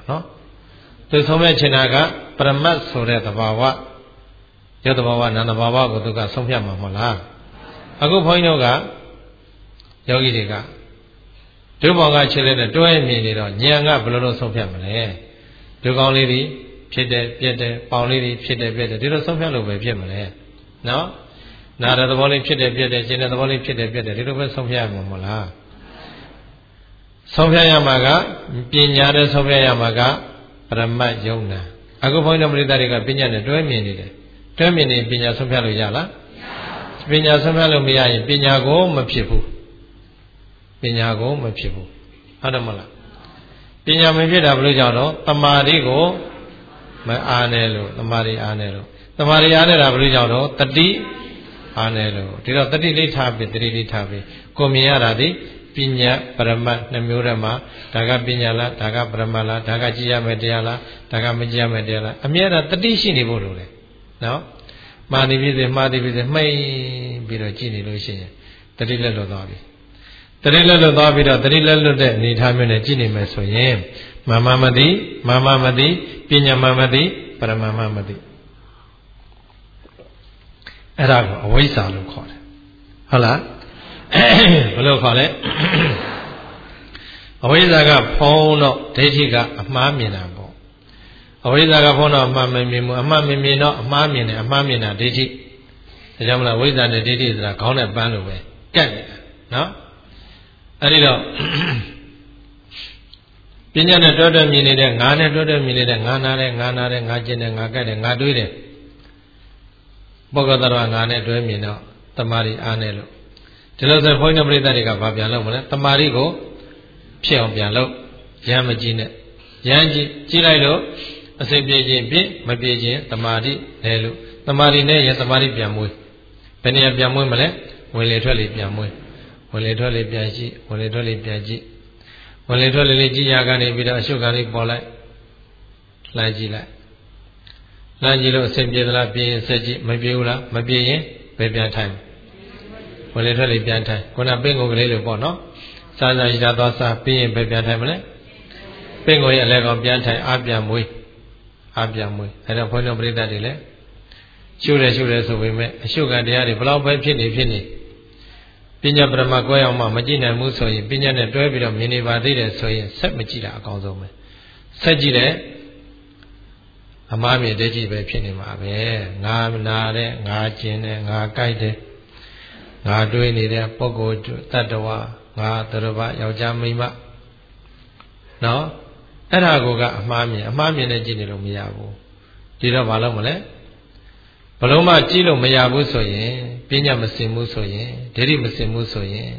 နော်သူဆုံးဖြတ်ချင်တာကပရမတ်ဆိုတဲ့သဘာဝရုပ်သဘာဝနာမ်သဘာဝကိုသူကဆုံးဖြတ်မှာမဟုတ်လားအခုဘုန်းကြီးတို့ကယောဂီတွေကဒုဘောင်ကခြေလက်နဲ့တွဲမြင်နေတော့ဉာဏ်ကဘယ်လိုလုပ်ဆုံးဖြတ်မလဲဒုကောင်းလေးတွေဖြစ်တယ်ပြက်တယ်ပေါင်လေးတွေဖြစ်တယ်ပြက်တယ်ဒီလိုဆုံးဖြတ်လို့ပဲဖြစ်မလဲနော်နာတဲ့သဘောလေးဖြစ်တယ်ပြက်တယ်ရှင်းတဲ့သဘောလေးဖြစ်တယ်ပြက်တယ်ဒီလိုပဲဆုံးဖြတ်ရမှာမဟုတ်လားဆုံးဖြတ်ရမှာကပညာနဲ့ဆုံးဖြတ်ရမှာကပရမတ်ယုံနာအခုဘုန်းကြီးတို့ပရိသတ်တွေကပညာနဲ့တွဲမြင်နေတယ်တွဲမြင်နေပညာဆုံးဖြတ်လို့ရလားမရဘူးပညာဆုံးဖြတ်လို့မရရင်ပညာကိုမဖြစ်ဘူးပညာကိုမဖြစ်ဘူးဟုတ်တယ်မလားပညာမဖြစ်တာဘယ်လိုကြောင့်တော့တမာရီကိုမအားနဲ့လို့တမာရီအားနဲ့လို့တမာရီအားနဲ့တာဘယ်လိုကြောင့်တော့တတိအားနဲ့လို့ဒီတော့တတိလေးထားပြီးတတိလေးထားပြီးကိုမြင်ရတာဒီပညာပရမတ်နှမျိုးတည်းမှာဒါကပညာလားဒါကပရမတ်လားဒါကကြည်ရမယ်တရားလားဒါကမကြည်ရမယ်တရားလားအမြဲတမ်းတတိရှိနေဖို့လိုတယ်နော်မာနေပြီစေမှားနေပြီစေမှိတ်ပြီးတော့ကြည်နေလို့ရှိရင်တတိလက်လွတ်သွားပြီတတိလက်လွတ်သွားပြီးတော့တတိလက်လွတ်တဲ့အနေထားမျိုးနဲ့ကြည်နေမယ်ဆိုရင်မမမတိမမမတိပညာမမတိပရမမမတိအဲ့ဒါကိုအဝိဇ္ဇာလို့ခေါ်တယ်ဟုတ်လားဘယ်လိုခေါ်လဲအဝိဇ္ဇာကဖုံးတော့ဒိဋ္ဌိကအမှားမြင်တာပေါ့အဝိဇ္ဇာကဖုံးတော့အမှားမမြင်ဘူးအမှားမမြင်တော့အမှားမြင်တယ်အမှားမြင်တာဒိဋ္ဌိဒါကြောင့်မလားဝိဇ္ဇာနဲ့ဒိဋ္ဌိဆိုတာခေါင်းနဲ့ပန်းလိုပဲကတ်နေတာနော်အဲ့ဒီတော့ပညာနဲ့တွဲတွဲမြင်နေတဲ့ငါနဲ့တွဲတွဲမြင်နေတဲ့ငါနာတဲ့ငါနာတဲ့ငါကျင်တဲ့ငါကတ်တဲ့ငါတွေးတဲ့ပုဂ္ဂိုလ်တော်ငါနဲ့တွဲမြင်တော့တမာရီအားနဲ့လို့ဒီလိုဆိုဘုန်းကြီးတို့ပရိသတ်တွေကဘာပြန်လုပ်မလဲတမာရီကိုဖြစ်အောင်ပြန်လုပ်ရမ်းမကြည့်နဲ့ရမ်းကြည့်ကြည့်လိုက်လို့အစိပ်ပြေခြင်းပြည့်မပြေခြင်းတမာရီလဲလို့တမာရီနဲ့ရတမာရီပြန်မွေးဘယ်နေရာပြန်မွေးမလဲဝင်လေထွက်လေပြန်မွေးဝင်လေထွက်လေပြန်ကြည့်ဝင်လေထွက်လေပြန်ကြည့်ဝင်လေထွက်လေလေးကြည့်ရကနေပြီးတော့အရှုပ်ကလေးပေါ်လိုက်လှမ်းကြည့်လိုက်လှမ်းကြည့်လို့အစိပ်ပြေသလားပြေရင်ဆက်ကြည့်မပြေဘူးလားမပြေရင်ဘယ်ပြန်ထိုင်ဝင်လေထွက်လေပြန်ထိုင်ခုနပင့်ကိုကလေးလို့ပေါ့နော်စားစားရတာသွားစားပြီးရင်ဘယ်ပြန်ထိုင်မလဲပင့်ကိုရဲ့အလဲကောင်ပြန်ထိုင်အပြန်မွေးအပြန်မွေးအဲ့တော့ဘုန်းတော်ပရိသတ်တွေလည်းရှုတယ်ရှုတယ်ဆိုပေမဲ့အရှုကတရားတွေဘလောက်ပဲဖြစ်နေဖြစ်နေပညာပရမကွဲအောင်မှမကြည့်နိုင်ဘူးဆိုရင်ပညာနဲ့တွဲပြီးတော့မြင်နေပါသေးတယ်ဆိုရင်ဆက်မကြည့်တာအကောင်းဆုံးပဲဆက်ကြည့်တယ်အမှားမြင်တဲ့ကြည့်ပဲဖြစ်နေမှာပဲငါနာတဲ့ငါကျင်တဲ့ငါကြိုက်တဲ့ငါတွေးနေတဲ့ပုဂ္ဂိုလ်တ attva ငါတရဘယောက်ျားမိန်းမနော်အဲ့ဒါကိုကအမှားမြင်အမှားမြင်နဲ့ကြည့်နေလို့မရဘူးဒီတော့ဘာလို့မလဲဘလုံးမကြည့်လို့မရဘူးဆိုရင်ပညာမစင်ဘူးဆိုရင်ဒိဋ္ဌိမစင်ဘူးဆိုရင်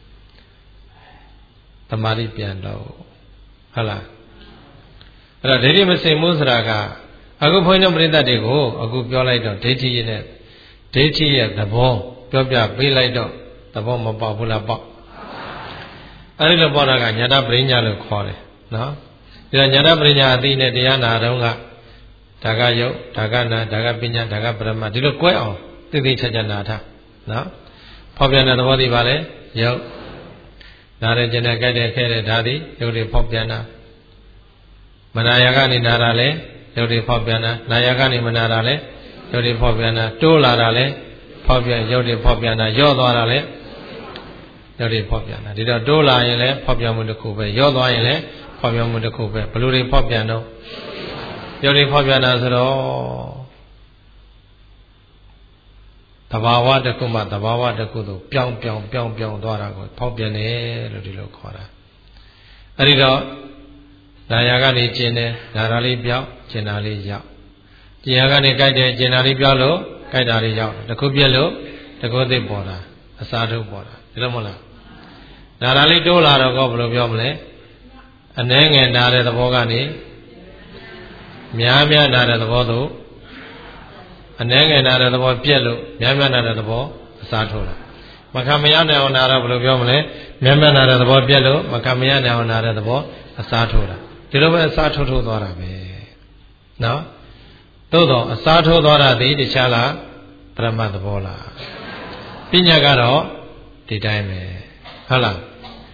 တမာတိပြန်တော့ဟုတ်လားအဲ့တော့ဒိဋ္ဌိမစင်ဘူးဆိုတာကအခုဘုန်းကြီးတို့ပရိသတ်တွေကိုအခုပြောလိုက်တော့ဒိဋ္ဌိရဲ့ဒိဋ္ဌိရဲ့သဘောပြောပြပေးလိုက်တော့သဘောမပေါက်ဘူးလားပေါက်အဲ့ဒီလိုပေါက်တာကညာတပရိညာလို့ခေါ်တယ်နော်ဒီတော့ညာတပရိညာအသိနဲ့တရားနာတော့ကဒါကယုတ်ဒါကနာဒါကပညာဒါကပရမတ်ဒီလိုကွဲအောင်သိသိချာချာနာထားနော်ဖောက်ပြန်တဲ့သဘောဒီပါလေယုတ်နားတဲ့ကျင်တဲ့ကြိုက်တဲ့ခဲတဲ့ဓာတ်ဒီယုတ်တွေဖောက်ပြန်တာမနာယကနေနာတာလေယုတ်တွေဖောက်ပြန်တာနာယကနေမနာတာလေယုတ်တွေဖောက်ပြန်တာတိုးလာတာလေဖောက်ပြန်ရုပ်တွေဖောက်ပြန်တာယော့သွားတာလေရုပ်တွေဖောက်ပြန်တာဒီတော့တိုးလာရင်လည်းဖောက်ပြန်မှုတစ်ခုပဲယော့သွားရင်လည်းဖောက်ပြန်မှုတစ်ခုပဲဘယ်လိုတွေဖောက်ပြန်တော့ရုပ်တွေဖောက်ပြန်တာဆိုတော့သဘာဝတစ်ခုမှသဘာဝတစ်ခုသို့ပြောင်းပြောင်းပြောင်းပြောင်းသွားတာကိုဖောက်ပြန်တယ်လို့ဒီလိုခေါ်တာအဲဒီတော့နာယာကနေကျင်တယ်နာရာလေးပြောင်းကျင်တာလေးရောက်ကျင်ရာကနေကြိုက်တယ်ကျင်တာလေးပြောင်းလို့ကြိုက်တာလေးရောက်တခုပြက်လို့တခုသိပေါ်တာအစာထုတ်ပေါ်တာဒီလိုမဟုတ်လားနာရာလေးတိုးလာတော့ကောဘယ်လိုပြောမလဲအနှဲငယ်နာတဲ့သဘောကနေများများနာတဲ့သဘောသို့အနှဲငယ်နာတဲ့သဘောပြက်လို့များများနာတဲ့သဘောအစာထုတ်တာမခံမရနိုင်အောင်နာတော့ဘယ်လိုပြောမလဲများများနာတဲ့သဘောပြက်လို့မခံမရနိုင်အောင်နာတဲ့သဘောအစာထုတ်တာဒီလိုပဲအစာထုတ်ထုတ်သွားတာပဲနော်သို့တော့အစာထိုးသွားတာဒီတခြားလားပရမတ်သဘောလားပညာကတော့ဒီတိုင်းပဲဟုတ်လား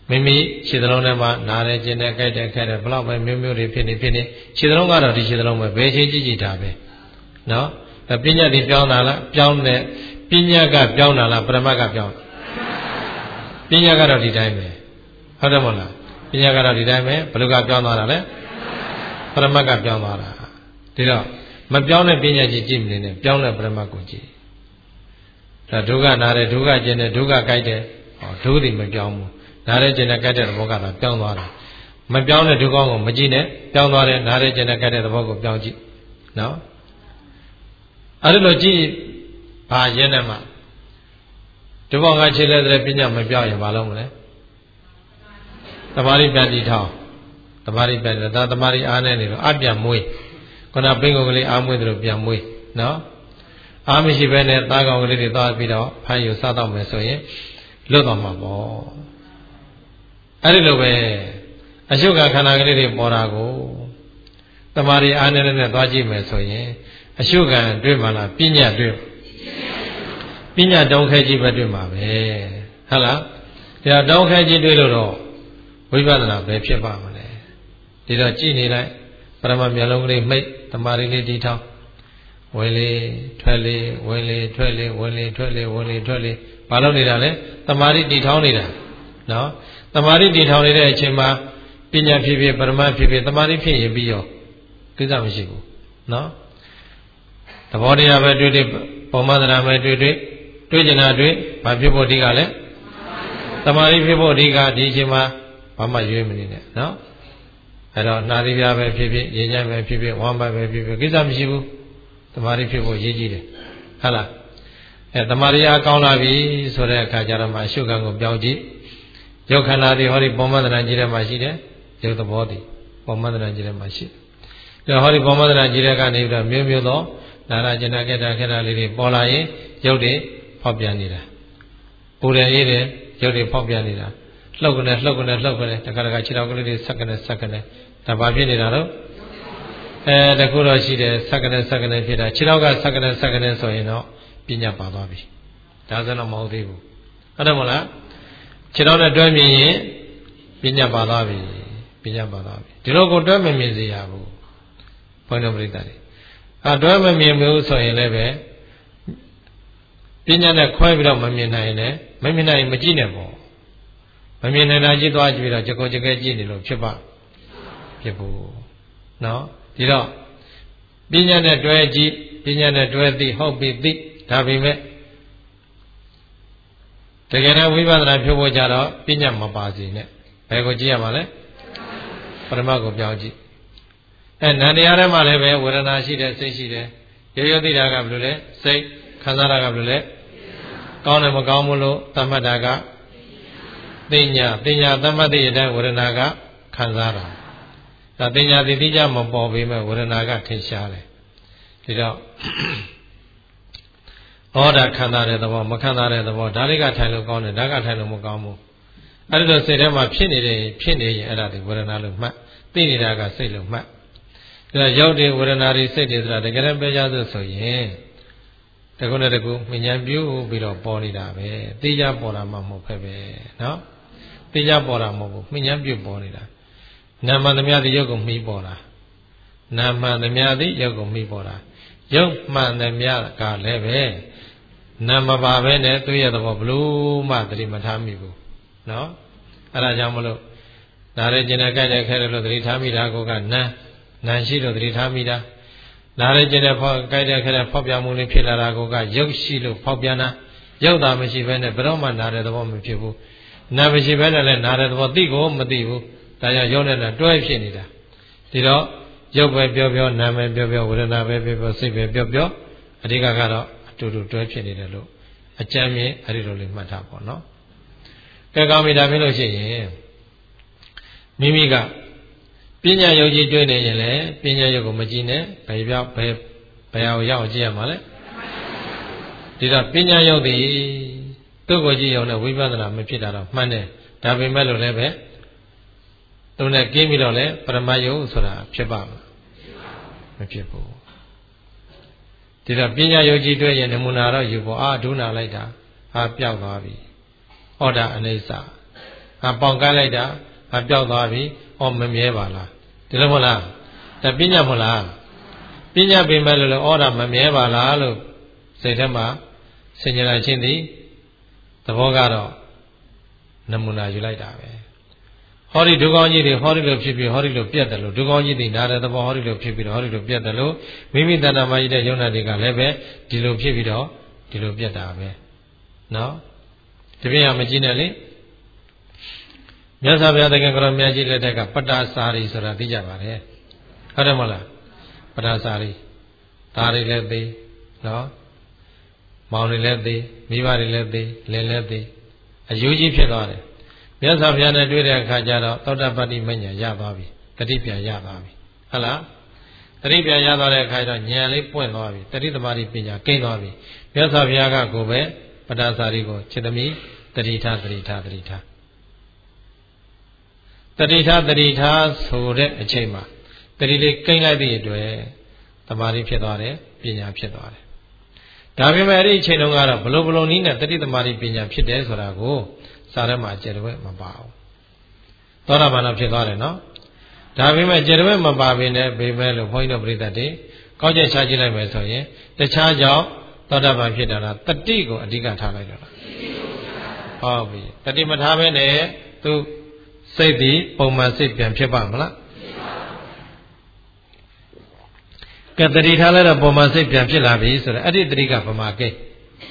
မိမိခြေသလုံးထဲမှာနားရဲကျင်တဲ့ကြိုက်တဲ့ခဲတဲ့ဘလောက်ပဲမျိုးမျိုးတွေဖြစ်နေဖြစ်နေခြေသလုံးကတော့ဒီခြေသလုံးပဲဘယ်ချိန်ကြည့်ကြည့်တာပဲနော်ဒါပညာဒီပြောင်းတာလားပြောင်းတဲ့ပညာကပြောင်းတာလားပရမတ်ကပြောင်းပညာကတော့ဒီတိုင်းပဲဟုတ်တယ်မဟုတ်လားပညာကတော့ဒီတိုင်းပဲဘယ်လိုကပြောင်းသွားတာလဲပရမတ်ကပြောင်းသွားတာဒီတော့မပြောင်းတဲ့ပညာကြီးကြည့်မနေနဲ့ပြောင်းတဲ့ပရမတ်ကိုကြည့်ဒါဒုက္ခနာတယ်ဒုက္ခကျင်တယ်ဒုက္ခကြိုက်တယ်ဟောဒုက္ခဒီမပြောင်းဘူးနားရဲကျင်တဲ့ကြိုက်တဲ့သဘောကတော့ပြောင်းသွားတာမပြောင်းတဲ့ဒုက္ခကိုမကြည့်နဲ့ပြောင်းသွားတယ်နားရဲကျင်တဲ့ကြိုက်တဲ့သဘောကိုပြောင်းကြည့်နော်အဲ့လိုကြည့်ဘာရဲနဲ့မှဒီဘောကခြေလဲတဲ့ပညာမပြောင်းရင်ဘာလုပ်မလဲသမာဓိပြန်တည်ထောင်သမာဓိပြန်တယ်ဒါသမာဓိအားနေနေတော့အပြန်မွေးခုနပင်ကုန်ကလေးအားမွေးတယ်လို့ပြန်မွေးနော်အားမရှိဘဲနဲ့သားကောင်ကလေးတွေသွားပြီးတော့ဖမ်းယူစားတော့မယ်ဆိုရင်လွတ်သွားမှာပေါ့အဲ့ဒီလိုပဲအရှုကခန္ဓာကလေးတွေပေါ်တာကိုသမာဓိအားနေနဲ့သွားကြည့်မယ်ဆိုရင်အရှုကံတွေ့မှလားပညာတွေ့ပညာတောင်းခဲကြီးပဲတွေ့မှာပဲဟုတ်လားဒါတောင်းခဲကြီးတွေ့လို့တော့ဝိပဿနာပဲဖြစ်ပါမလဲဒီတော့ကြည့်နေလိုက်ပရမမျက်လုံးကလေးမိတ်သမာဓိလေးတည်ထောင်ဝင်လေထွက်လေဝင်လေထွက်လေဝင်လေထွက်လေဝင်လေထွက်လေဘာလို့နေတာလဲသမာဓိတည်ထောင်နေတာနော်သမာဓိတည်ထောင်နေတဲ့အချိန်မှာပညာဖြစ်ဖြစ်ပရမဖြစ်ဖြစ်သမာဓိဖြစ်ရင်ပြီးရောကိစ္စမရှိဘူးနော်သဘောတရားပဲတွေ့တွေ့ပုံမှန်တရားပဲတွေ့တွေ့တွေ့ကျင်တာတွေ့ဘာဖြစ်ဖို့အဓိကလဲသမာဓိဖြစ်ဖို့အဓိကဒီအချိန်မှာဘာမှရွေးမနေနဲ့နော်အဲ့တော့နှာသီးပြားပဲဖြစ်ဖြစ်ရင်ညံ့ပဲဖြစ်ဖြစ်ဝမ်းပါပဲဖြစ်ဖြစ်ကိစ္စမရှိဘူးသမာဓိဖြစ်ဖို့ရည်ကြီးတယ်ဟုတ်လားအဲသမာဓိအားကောင်းလာပြီဆိုတဲ့အခါကျတော့မှအရှုခံကိုပြောင်းကြည့်ရုပ်ခန္ဓာတွေဟောဒီပုံမှန်တရားကြီးထဲမှာရှိတယ်ရုပ်သဘောတည်ပုံမှန်တရားကြီးထဲမှာရှိတယ်ဒါဟောဒီပုံမှန်တရားကြီးထဲကနေပြီးတော့မျိုးမျိုးသောနာရကျင်နာကတာခက်တာလေးတွေပေါ်လာရင်ရုပ်တွေဖောက်ပြန်နေတာပူတယ်အေးတယ်ရုပ်တွေဖောက်ပြန်နေတာလှုပ်ကနေလှုပ်ကနေလှုပ်ကနေတခါတခါခြေထောက်ကလေးတွေဆက်ကနေဆက်ကနေဒါဘာဖြစ်နေတာတော့အဲတခုတော့ရှိတယ်ဆက်ကနေဆက်ကနေဖြစ်တာခြေထောက်ကဆက်ကနေဆက်ကနေဆိုရင်တော့ပညာပါသွားပြီဒါဆိုတော့မဟုတ်သေးဘူးဟုတ်တယ်မဟုတ်လားခြေထောက်နဲ့တွဲမြင်ရင်ပညာပါသွားပြီပညာပါသွားပြီဒီလိုကိုတွဲမမြင်စေရဘူးဘုန်းတော်ပရိသတ်တွေအဲတွဲမမြင်ဘူးဆိုရင်လည်းပဲပညာနဲ့ခွဲပြီးတော့မမြင်နိုင်ရင်လည်းမမြင်နိုင်ရင်မကြည့်နဲ့ပေါ့မမြင်နိုင်တာကြည့်သွားကြည့်ပြီးတော့ကြကိုကြကဲကြည့်နေလို့ဖြစ်ပါဖြစ်ဘူးနော်ဒီတော့ပညာနဲ့တွဲကြည့်ပညာနဲ့တွဲသိဟုတ်ပြီသိဒါပေမဲ့တကယ်တော့ဝိပဿနာဖြုတ်ဖို့ကြတော့ပညာမပါစေနဲ့ဘယ်ကိုကြည့်ရမှာလဲပရမတ်ကိုပြောင်းကြည့်အဲနန္တရားထဲမှာလည်းပဲဝေဒနာရှိတယ်စိတ်ရှိတယ်ရိုးရိုးသိတာကဘယ်လိုလဲစိတ်ခံစားတာကဘယ်လိုလဲကောင်းတယ်မကောင်းဘူးလို့သတ်မှတ်တာကသိညာသိညာသတ်မှတ်တဲ့အတိုင်းဝေဒနာကခံစားတာဒါသိညာသိသိကြမပေါ်ပေမဲ့ဝေဒနာကထင်ရှားတယ်ဒီတော့ဩဒါခံစားတဲ့သဘောမခံစားတဲ့သဘောဒါလေးကထိုင်လို့ကောင်းတယ်ဒါကထိုင်လို့မကောင်းဘူးအဲ့ဒါစိတ်ထဲမှာဖြစ်နေတယ်ဖြစ်နေရင်အဲ့ဒါဒီဝေဒနာလို့မှတ်သိနေတာကစိတ်လို့မှတ်ဒါရုပ်တွေဝေဒနာတွေစိတ်တွေဆိုတာတကယ်တမ်းပြောကြဆိုရင်တကုနဲ့တကုမြညာပြုပြီးတော့ပေါ်နေတာပဲသိကြပေါ်တာမှမဟုတ်ဖက်ပဲနော်သိကြပေါ်တာမဟုတ်ဘူးမြညာပြုပေါ်နေတာနာမသမျှသည်ရုပ်ကိုမှီပေါ်တာနာမသမျှသည်ရုပ်ကိုမှီပေါ်တာရုပ်မှန်သမျှကလည်းပဲနာမပါပဲနဲ့သူ့ရဲ့သဘောဘလို့မှသတိမထားမိဘူးနော်အဲ့ဒါကြောင့်မလို့ဒါရဲကျင်တဲ့ကြိုက်တဲ့ခဲတယ်လို့သတိထားမိတာကိုကနာနာရှိလို့သတိထားမိတာနာရဲကျင်တဲ့ဖောက်ကြိုက်တဲ့ခဲတဲ့ဖောက်ပြမှုလေးဖြစ်လာတာကိုကရုပ်ရှိလို့ဖောက်ပြန်တာရုပ်သာမရှိဘဲနဲ့ဘယ်တော့မှနာတဲ့သဘောမဖြစ်ဘူးနာမရှိဘဲနဲ့လည်းနာတဲ့သဘောသိကိုမသိဘူးဒါကြောင့်ရုပ်နဲ့တွဲဖြစ်နေတာဒီတော့ရုပ်ပဲပြောပြောနာမည်ပြောပြောဝေဒနာပဲပြောပြောစိတ်ပဲပြောပြောအဓိကကတော့အတူတူတွဲဖြစ်နေတယ်လို့အကြမ်းမြင်အဲ့ဒီလိုလေးမှတ်ထားပါတော့ကဲကောင်းပြီဒါဖြစ်လို့ရှိရင်မိမိကပညာယုတ်ကြီးတွေ့နေရင်လည်းပညာယုတ်ကိုမကြည့်နဲ့ဘယ်ပြောဘယ်ဘယ်အောင်ရောက်ကြည့်ရမှာလဲဒီတော့ပညာယုတ်သည်သူ့ကိုကြည့်ရုံနဲ့ဝိပဿနာမဖြစ်တာတော့မှန်တယ်ဒါပေမဲ့လို့လည်းပဲသူနဲ့ကင်းပြီးတော့လည်းပရမယုတ်ဆိုတာဖြစ်ပါမလားမဖြစ်ဘူးဒီတော့ပညာယုတ်ကြီးတွေ့ရင်နမူနာတော့ယူဖို့အာဒုနာလိုက်တာဟာပျောက်သွားပြီဟောတာအနိစ္စငါပေါင်ကလိုက်တာငါပျောက်သွားပြီဩမမြဲပါလားဒီလိုမဟုတ်လားဒါပညာမဟုတ်လားပညာပင်မဲ့လို့ဩဒါမမြဲပါလားလို့စိတ်ထဲမှာဆင်ញလာခြင်းသည်သဘောကတော့နမူနာယူလိုက်တာပဲဟောဒီဒုကောင်းကြီးတွေဟောဒီလိုဖြစ်ပြီးဟောဒီလိုပြတ်တယ်လို့ဒုကောင်းကြီးတွေနားတဲ့သဘောဟောဒီလိုဖြစ်ပြီးတော့ဟောဒီလိုပြတ်တယ်လို့မိမိတဏ္ဍာမကြီးတဲ့ယုံနာတွေကလည်းပဲဒီလိုဖြစ်ပြီးတော့ဒီလိုပြတ်တာပဲနော်ဒီပြင်ကမကြည့်နဲ့လေမြတ်စွာဘုရားသခင်ကတော်မြတ်ကြီးလက်ထက်ကပတ္တစာရီဆိုတာသိကြပါတယ်ဟုတ်တယ်မဟုတ်လားပတ္တစာရီသားတွေလည်းသိနော်မောင်တွေလည်းသိမိဘတွေလည်းသိလင်လည်းသိအယူကြီးဖြစ်သွားတယ်မြတ်စွာဘုရားနဲ့တွေ့တဲ့အခါကျတော့သောတပတ္တိမဉ္ဇဉ်ရသွားပြီတတိပြန်ရသွားပြီဟုတ်လားတတိပြန်ရသွားတဲ့အခါကျတော့ဉာဏ်လေးပွင့်သွားပြီတတိသမารိပညာကိန်းသွားပြီမြတ်စွာဘုရားကကိုပဲပတ္တစာရီကိုจิตသမီးတတိထတတိထတတိထတတိထတတိထဆိုတဲ့အချိန်မှာတတိလေးကိန်းလိုက်တဲ့အတွက်တမာရီဖြစ်သွားတယ်ပညာဖြစ်သွားတယ်ဒါပေမဲ့အဲ့ဒီအချိန်တုန်းကတော့ဘလို့ဘလို့နည်းနဲ့တတိသမารိပညာဖြစ်တယ်ဆိုတာကိုစာထဲမှာကျေတဝဲမပါဘူးသောတာပန်တော့ဖြစ်သွားတယ်နော်ဒါပေမဲ့ကျေတဝဲမပါဘဲနဲ့ဘေးမဲ့လို့ဘုန်းကြီးတို့ပြိဿတ်တွေကောက်ချက်ချကြည့်လိုက်မယ်ဆိုရင်တခြားကြောင့်သောတာပန်ဖြစ်တာလားတတိကိုအဓိကထားလိုက်တော့လားဟုတ်ပြီတတိမထားဘဲနဲ့သူစိတ်ဒီပုံမှန်စိတ်ပြန်ဖြစ်ပါမလားကဲတတိထားလိုက်တော့ပုံမှန်စိတ်ပြန်ဖြစ်လာပြီဆိုတော့အဲ့ဒီတတိကဗမာကိန်း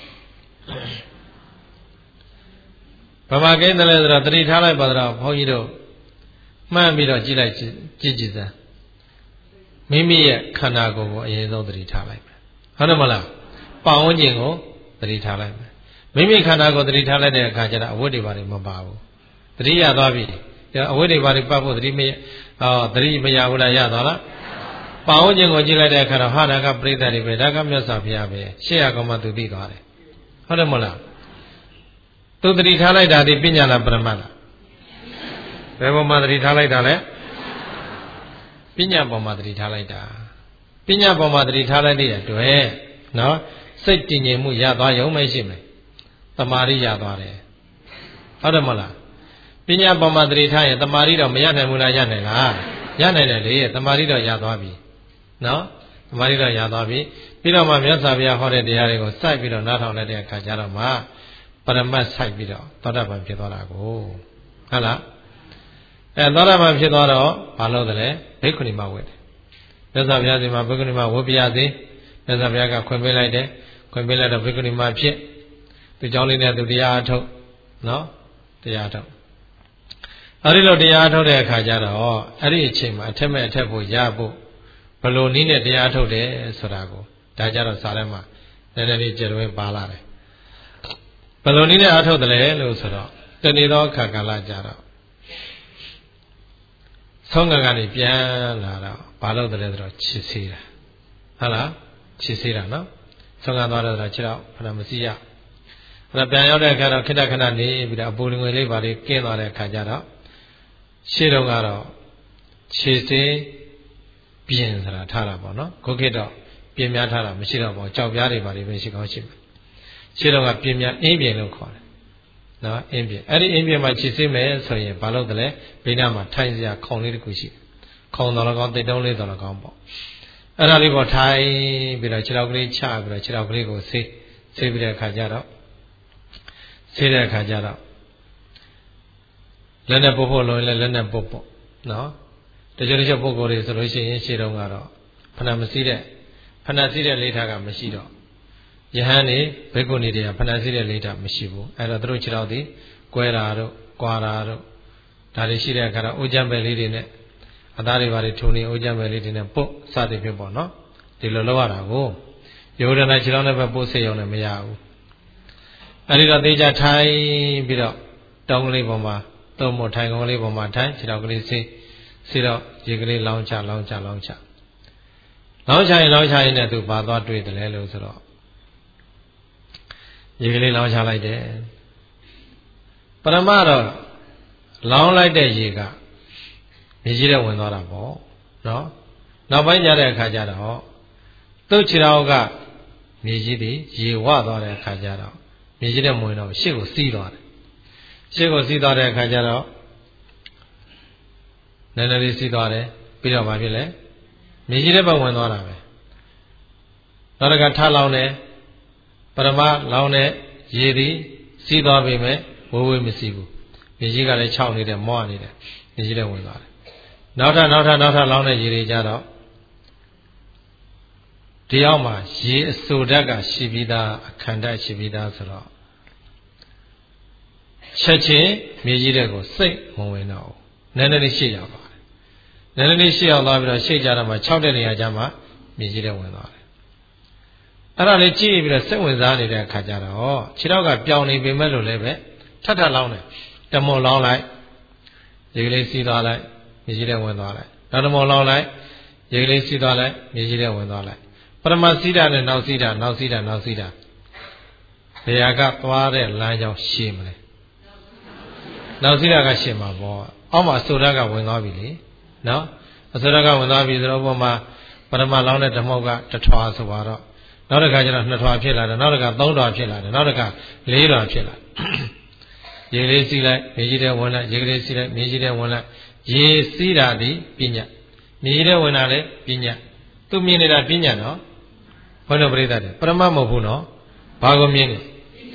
ဗမာကိန်းတယ်လဲဆိုတော့တတိထားလိုက်ပါတော့ဘုန်းကြီးတို့မှန်းပြီးတော့ကြည့်လိုက်ကြည့်ကြည့်စမ်းမိမိရဲ့ခန္ဓာကိုယ်ကိုအရင်ဆုံးတတိထားလိုက်မယ်ဟုတ်တယ်မလားပတ်ဝန်းကျင်ကိုတတိထားလိုက်မယ်မိမိခန္ဓာကိုယ်တတိထားလိုက်တဲ့အခါကျတော့အဝတ်တွေဘာတွေမပါဘူးတတိရသွားပြီအဝတ်တွေဘာတွေပတ်ဖို့တတိမဟောတတိမရဘူးလားရသွားလားပတ်ဝန်းကျင်ကိုကြည့်လိုက်တဲ့အခါတော့ဟာဒါကပြိဿတွေပဲဒါကမြတ်စွာဘုရားပဲရှေ့ရကောင်မှသူသိသွားတယ်ဟုတ်တယ်မလားသူတတိထားလိုက်တာဒီပညာလားပရမတ်လားဘယ်ပေါ်မှာတတိထားလိုက်တာလဲပညာပေါ်မှာတတိထားလိုက်တာပညာပေါ်မှာတတိထားလိုက်တဲ့အတွက်နော်စိတ်တည်ငြိမ်မှုရသွားရုံပဲရှိမယ်တမာရီရသွားတယ်ဟုတ်တယ်မလားပညာပေါ်မှာတတိထားရင်တမာရီတော့မရနိုင်ဘူးလားရနိုင်လားရနိုင်တယ်လေတမာရီတော့ရသွားပြီနော်တမာရီတော့ရသွားပြီပြီးတော့မှမြတ်စွာဘုရားဟောတဲ့တရားတွေကိုစိုက်ပြီးတော့နားထောင်လိုက်တဲ့အခါကျတော့မှပရမတ်စိုက်ပြီးတော့သောတာပန်ဖြစ်သွားတာကိုဟုတ်လားအဲသောတာပန်ဖြစ်သွားတော့ဘာလို့လဲဘိက္ခုနီမဝတ်တယ်မြတ်စွာဘုရားစီမှာဘိက္ခုနီမဝတ်ပြရစေမြတ်စွာဘုရားကခွင့်ပေးလိုက်တယ်ခွင့်ပေးလိုက်တော့ဘိက္ခုနီမဖြစ်သူเจ้าလေးနဲ့သူတရားအထုတ်နော်တရားအထုတ်အဲဒီလိုတရားအထုတ်တဲ့အခါကျတော့အဲ့ဒီအချိန်မှာအထက်မဲ့အထက်ဖို့ရဖို့ဘယ်လိုနည်းနဲ့တရားအထုတ်တယ်ဆိုတာကိုဒါကြတော့စာထဲမှာနည်းနည်းလေးကျေတွဲပါလာတယ်ဘယ်လိုနည်းနဲ့အထုတ်တယ်လဲလို့ဆိုတော့တဏှိသောအခါကာလကြတော့ဆုံးငံကနေပြန်လာတော့ဘာလို့တယ်လဲဆိုတော့ချစ်စေးတာဟုတ်လားချစ်စေးတာနော်ဆုံးငံသွားတော့ခြေတော့ဖဏမစီရအဲ့ပြန်ရောက်တဲ့အခါတော့ခိတ္တခဏနေပြီးတော့အပူငွေလေးပါလေးကင်းသွားတဲ့အခါကျတော့ရှေ့တော့ကတော့ခြေစေးပြင်ဆိုတာထားတာပေါ့နော်ခုခေတ်တော့ပြင်များထားတာမရှိတော့ပါဘူးကြောက်ပြားတွေပါလေးပဲရှိကောင်းရှိမှာရှေ့တော့ကပြင်များအင်းပြင်လို့ခေါ်တယ်နော်အင်းပြင်အဲ့ဒီအင်းပြင်မှာခြေစေးမယ်ဆိုရင်ဘာလို့တလဲဘေးနားမှာထိုင်စရာခေါင်းလေးတစ်ခုရှိတယ်ခေါင်းတော်လည်းကောင်းတိတ်တုံးလေးတော်လည်းကောင်းပေါ့အဲ့ဒါလေးပေါ်ထိုင်ပြီးတော့ခြေထောက်ကလေးချပြီးတော့ခြေထောက်ကလေးကိုဆေးဆေးပြီးတဲ့အခါကျတော့ဆေးတဲ့အခါကျတော့လက်နဲ့ပုတ်ဖို့လုံးလဲလက်နဲ့ပုတ်ပေါ့နော်တချို့တချို့ပုဂ္ဂိုလ်တွေဆိုလို့ရှိရင်ရှေ့တုန်းကတော့ဖဏမစီးတဲ့ဖဏစီးတဲ့လေးထားကမရှိတော့ယဟန်နေဘိက္ခုနီတွေကဖဏစီးတဲ့လေးထားမရှိဘူးအဲ့တော့သူတို့ခြေထောက်တွေကွဲတာတို့ကွာတာတို့ဒါတွေရှိတဲ့အခါတော့အိုးကြမ်းပဲလေးတွေနဲ့အသားတွေဘာတွေထုံနေအိုးကြမ်းပဲလေးတွေနဲ့ပုတ်စသည်ဖြစ်ပေါ့နော်ဒီလိုလုပ်ရတာကိုယောဒနာခြေထောက်နဲ့ပဲပုတ်စေရုံနဲ့မရဘူးအဲ့ဒီတော့သေချာထိုင်ပြီးတော့တောင်းကလေးပေါ်မှာသုံးမထိုင်ကောင်လေးပေါ်မှာထိုင်ခြေထောက်ကလေးဆေးဆေးတော့ရေကလေးလောင်းချလောင်းချလောင်းချလောင်းချရင်လောင်းချရင်လည်းသူဘာသွားတွေ့တယ်လဲလို့ဆိုတော့ရေကလေးလောင်းချလိုက်တယ်ပရမတော့လောင်းလိုက်တဲ့ရေကမြေကြီးထဲဝင်သွားတာပေါ့နော်နောက်ပိုင်းကျတဲ့အခါကျတော့သူ့ခြေထောက်ကမြေကြီးတွေရေဝသွားတဲ့အခါကျတော့မြေကြီးထဲဝင်တော့ရှေ့ကိုစီးသွားတယ်ရှေ့ကိုစီးသွားတဲ့အခါကျတော့နည်းနည်းလေးစီးသွားတယ်ပြီးတော့ဘာဖြစ်လဲမြေကြီးထဲပတ်ဝင်သွားတာပဲနောက်တစ်ခါထလောင်းတယ်ပရမလောင်းတဲ့ရေသည်စီးသွားပြီမဲ့ဝိုးဝေးမစီးဘူးမြေကြီးကလည်းခြောက်နေတယ်မောနေတယ်မြေကြီးထဲဝင်သွားတယ်နောက်ထပ်နောက်ထပ်နောက်ထပ်လောင်းတဲ့ရေတွေကြတော့ဒီအောက်မှာရေအစိုးဓာတ်ကရှိပြီးသားအခန္ဓာရှိပြီးသားဆိုတော့ချက်ချင်းမြေကြီးတဲ့ကိုစိတ်မဝင်တော့ဘူးနည်းနည်းလေးရှေ့ရောက်သွားတယ်နည်းနည်းလေးရှေ့ရောက်သွားပြီးတော့ရှေ့ကြတော့မှ၆တဲ့နေရာကျမှမြေကြီးတဲ့ဝင်သွားတယ်အဲ့ဒါလေးကြည့်ပြီးတော့စိတ်ဝင်စားနေတဲ့အခါကျတော့ခြေထောက်ကပြောင်းနေပေမဲ့လို့လည်းပဲထပ်ထပ်လောင်းတယ်တမောလောင်းလိုက်ရေကလေးစီးသွားလိုက်မြေကြီးတဲ့ဝင်သွားလိုက်နောက်တမောလောင်းလိုက်ရေကလေးစီးသွားလိုက်မြေကြီးတဲ့ဝင်သွားလိုက်ပရမစီတာနဲ့နောက်စီတာနောက်စီတာနောက်စီတာဘယ်ဟာကသွားတဲ့လမ်းကြောင်းရှင်းမလဲနောက်စီတာကရှင်းမှာပေါ့အောက်မှာအစိုးရကဝင်သွားပြီလေနော်အစိုးရကဝင်သွားပြီဆိုတော့ဘုမပရမလောင်းတဲ့ဓမ္မောကတထွာဆိုတော့နောက်တစ်ခါကျတော့နှစ်ထွာဖြစ်လာတယ်နောက်တစ်ခါသုံးထွာဖြစ်လာတယ်နောက်တစ်ခါလေးထွာဖြစ်လာရေလေးစီးလိုက်မြေကြီးထဲဝင်လိုက်ရေကလေးစီးလိုက်မြေကြီးထဲဝင်လိုက်ရေစီးတာဒီပညာမြေကြီးထဲဝင်တာလေပညာသူမြင်နေတာပညာနော်ဘုန်းတော်ပရိသတ်တွေပရမတ်မဟုတ်ဘူးနော်ဘာကိုမြင်လဲ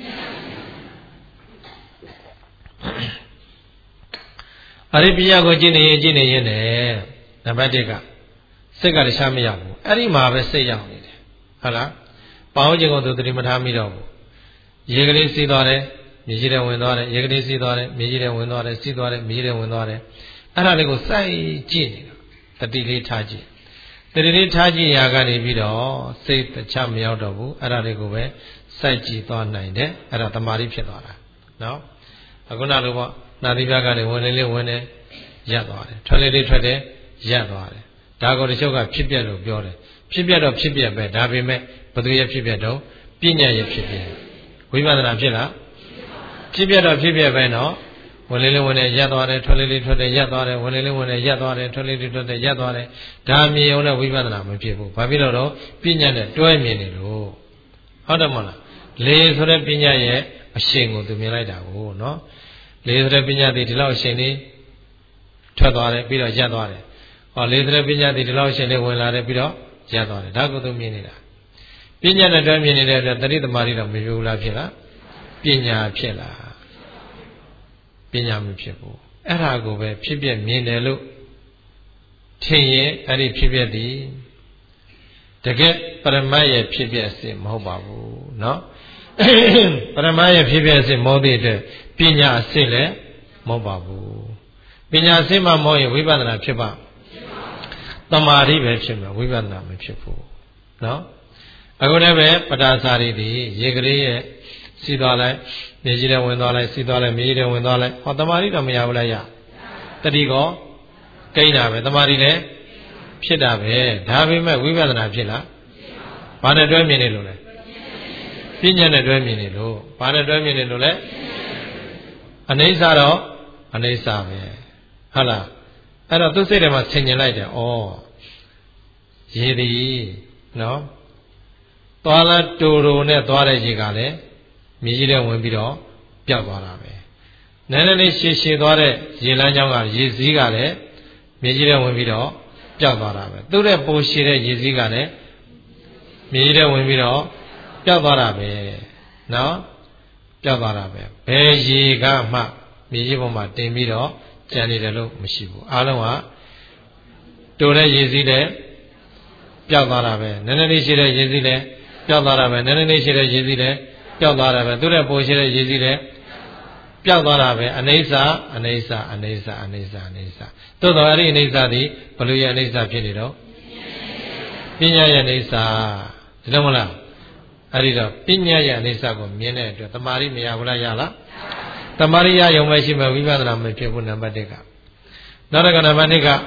အရိပညာကိုကျင့်နေရင်ကျင့်နေရင်လည်းနံပါတ်တစ်ကစိတ်ကတခြားမရောက်ဘူးအဲ့ဒီမှာပဲစိတ်ရောက်နေတယ်ဟုတ်လားပေါင်းခြင်းကိုသူသတိမထားမိတော့ဘူးရေကလေးစီးသွားတယ်မြေကြီးထဲဝင်သွားတယ်ရေကလေးစီးသွားတယ်မြေကြီးထဲဝင်သွားတယ်စီးသွားတယ်မြေကြီးထဲဝင်သွားတယ်အဲ့ဒါလေးကိုစိုက်ကြည့်နေတာတတိလေးထားကြည့်တတိလေးထားကြည့်ရာကနေပြီးတော့စိတ်တခြားမရောက်တော့ဘူးအဲ့ဒါလေးကိုပဲစိုက်ကြည့်သွားနိုင်တယ်အဲ့ဒါတမာတိဖြစ်သွားတာနော်အခုနလိုပေါ့နာသီပြကနေဝင်လေးလေးဝင်တယ်ရပ်သွားတယ်ထွက်လေးလေးထွက်တယ်ရပ်သွားတယ်ဒါကိုတချို့ကဖြစ်ပြလို့ပြောတယ်ဖြစ်ပြတော့ဖြစ်ပြပဲဒါပေမဲ့ဘသူရဲ့ဖြစ်ပြတော့ပညာရဲ့ဖြစ်ပြဝိပဿနာဖြစ်လားဖြစ်ပြတော့ဖြစ်ပြပဲနော်ဝင်လေးလေးဝင်တယ်ရပ်သွားတယ်ထွက်လေးလေးထွက်တယ်ရပ်သွားတယ်ဝင်လေးလေးဝင်တယ်ရပ်သွားတယ်ထွက်လေးလေးထွက်တယ်ရပ်သွားတယ်ဒါမြင်အောင်လည်းဝိပဿနာမဖြစ်ဘူးဘာဖြစ်လို့တော့ပညာနဲ့တွဲမြင်နေလို့ဟုတ်တယ်မဟုတ်လားလေဆိုတဲ့ပညာရဲ့အရှင်ကိုသူမြင်လိုက်တာကိုနော်လေဆိုတဲ့ပညာသည်ဒီလောက်အရှင်လေးထွက်သွားတယ်ပြီးတော့ရပ်သွားတယ်ဟောလေဆိုတဲ့ပညာသည်ဒီလောက်အရှင်လေးဝင်လာတယ်ပြီးတော့ရပ်သွားတယ်ဒါကိုသူမြင်နေတာပညာနဲ့တွဲမြင်နေတဲ့အတွက်တတိသမารိတော့မဖြစ်ဘူးလားဖြစ်လားပညာဖြစ်လားပညာမဖြစ်ဘူးအဲ့ဒါကိုပဲဖြစ်ပြမြင်တယ်လို့ထင်ရင်အဲ့ဒီဖြစ်ပြသည်တကယ်ပရမတ်ရဲ့ဖြစ်ပြအစစ်မဟုတ်ပါဘူးเนาะပရမတ်ရဲ့ဖြစ်ပြအစစ်မဟုတ်တဲ့အတွက်ပညာအစစ်လည်းမဟုတ်ပါဘူးပညာအစစ်မှမဟုတ်ရင်ဝိပဿနာဖြစ်ပါတမာတိပဲဖြစ်မှာဝိပဿနာမဖြစ်ဘူးเนาะအခုလည်းပဲပဒါစာရီဒီရေကလေးရဲ့စီးသွားလိုက်မြေကြီးထဲဝင်သွားလိုက်စီးသွားလိုက်မြေကြီးထဲဝင်သွားလိုက်ဟောတမာတိတော့မရဘူးလားရတတိကောကိန်းတာပဲတမာတိလည်းဖြစ်တာပဲဒါပေမဲ့ဝိပဿနာဖြစ်လားဘာနဲ့တွဲမြင်နေလို့လဲပညာနဲ့တွဲမြင်နေလို့ဘာနဲ့တွဲမြင်နေလို့လဲအနိစ္စတော့အနိစ္စပဲဟုတ်လားအဲ့တော့သူစိတ်ထဲမှာဆင်ញင်လိုက်တယ်ဩရေသည်နော်သွားလာတူတူနဲ့သွားတဲ့ရေကလည်းမြေကြီးထဲဝင်ပြီးတော့ပျောက်သွားတာပဲနည်းနည်းလေးရှည်ရှည်သွားတဲ့ရေလမ်းကြောင်းကရေစည်းကလည်းမြေကြီးထဲဝင်ပြီးတော့ပျောက်သွားတာပဲသူ့ရဲ့ပိုရှည်တဲ့ရေစည်းကလည်းမြေကြီးထဲဝင်ပြီးတော့ပျောက်သွားတာပဲနော်ပျောက်သွားတာပဲဘယ်ရေကမှမြေကြီးပေါ်မှာတင်ပြီးတော့ကျန်နေတယ်လို့မရှိဘူးအားလုံးကတူတဲ့ရေစည်းလည်းပျောက်သွားတာပဲနည်းနည်းလေးရှည်တဲ့ရေစည်းလည်းပျောက်သွားတာပဲနည်းနည်းလေးရှည်တဲ့ရေစည်းလည်းပျောက်သွားတာပဲသူ့ရဲ့ပိုရှည်တဲ့ရေစည်းလည်းပျောက်သွားတာပဲအနိစ္စအနိစ္စအနိစ္စအနိစ္စအနိစ္စသို့တော်အဲ့ဒီအနိစ္စသည်ဘလို့ရဲ့အနိစ္စဖြစ်နေတော့ပညာရဲ့အနိစ္စဒီလိုမလားအဲ့ဒီတော့ပညာရဲ့အနိစ္စကိုမြင်တဲ့အတွက်တမာရီမရဘူးလားရလားတမာရီရယုံမဲ့ရှိမဲ့ဝိပဿနာမဖြစ်ဘူးနံပါတ်တစ်ကနောက်တစ်ခါနံပါတ်နှစ်က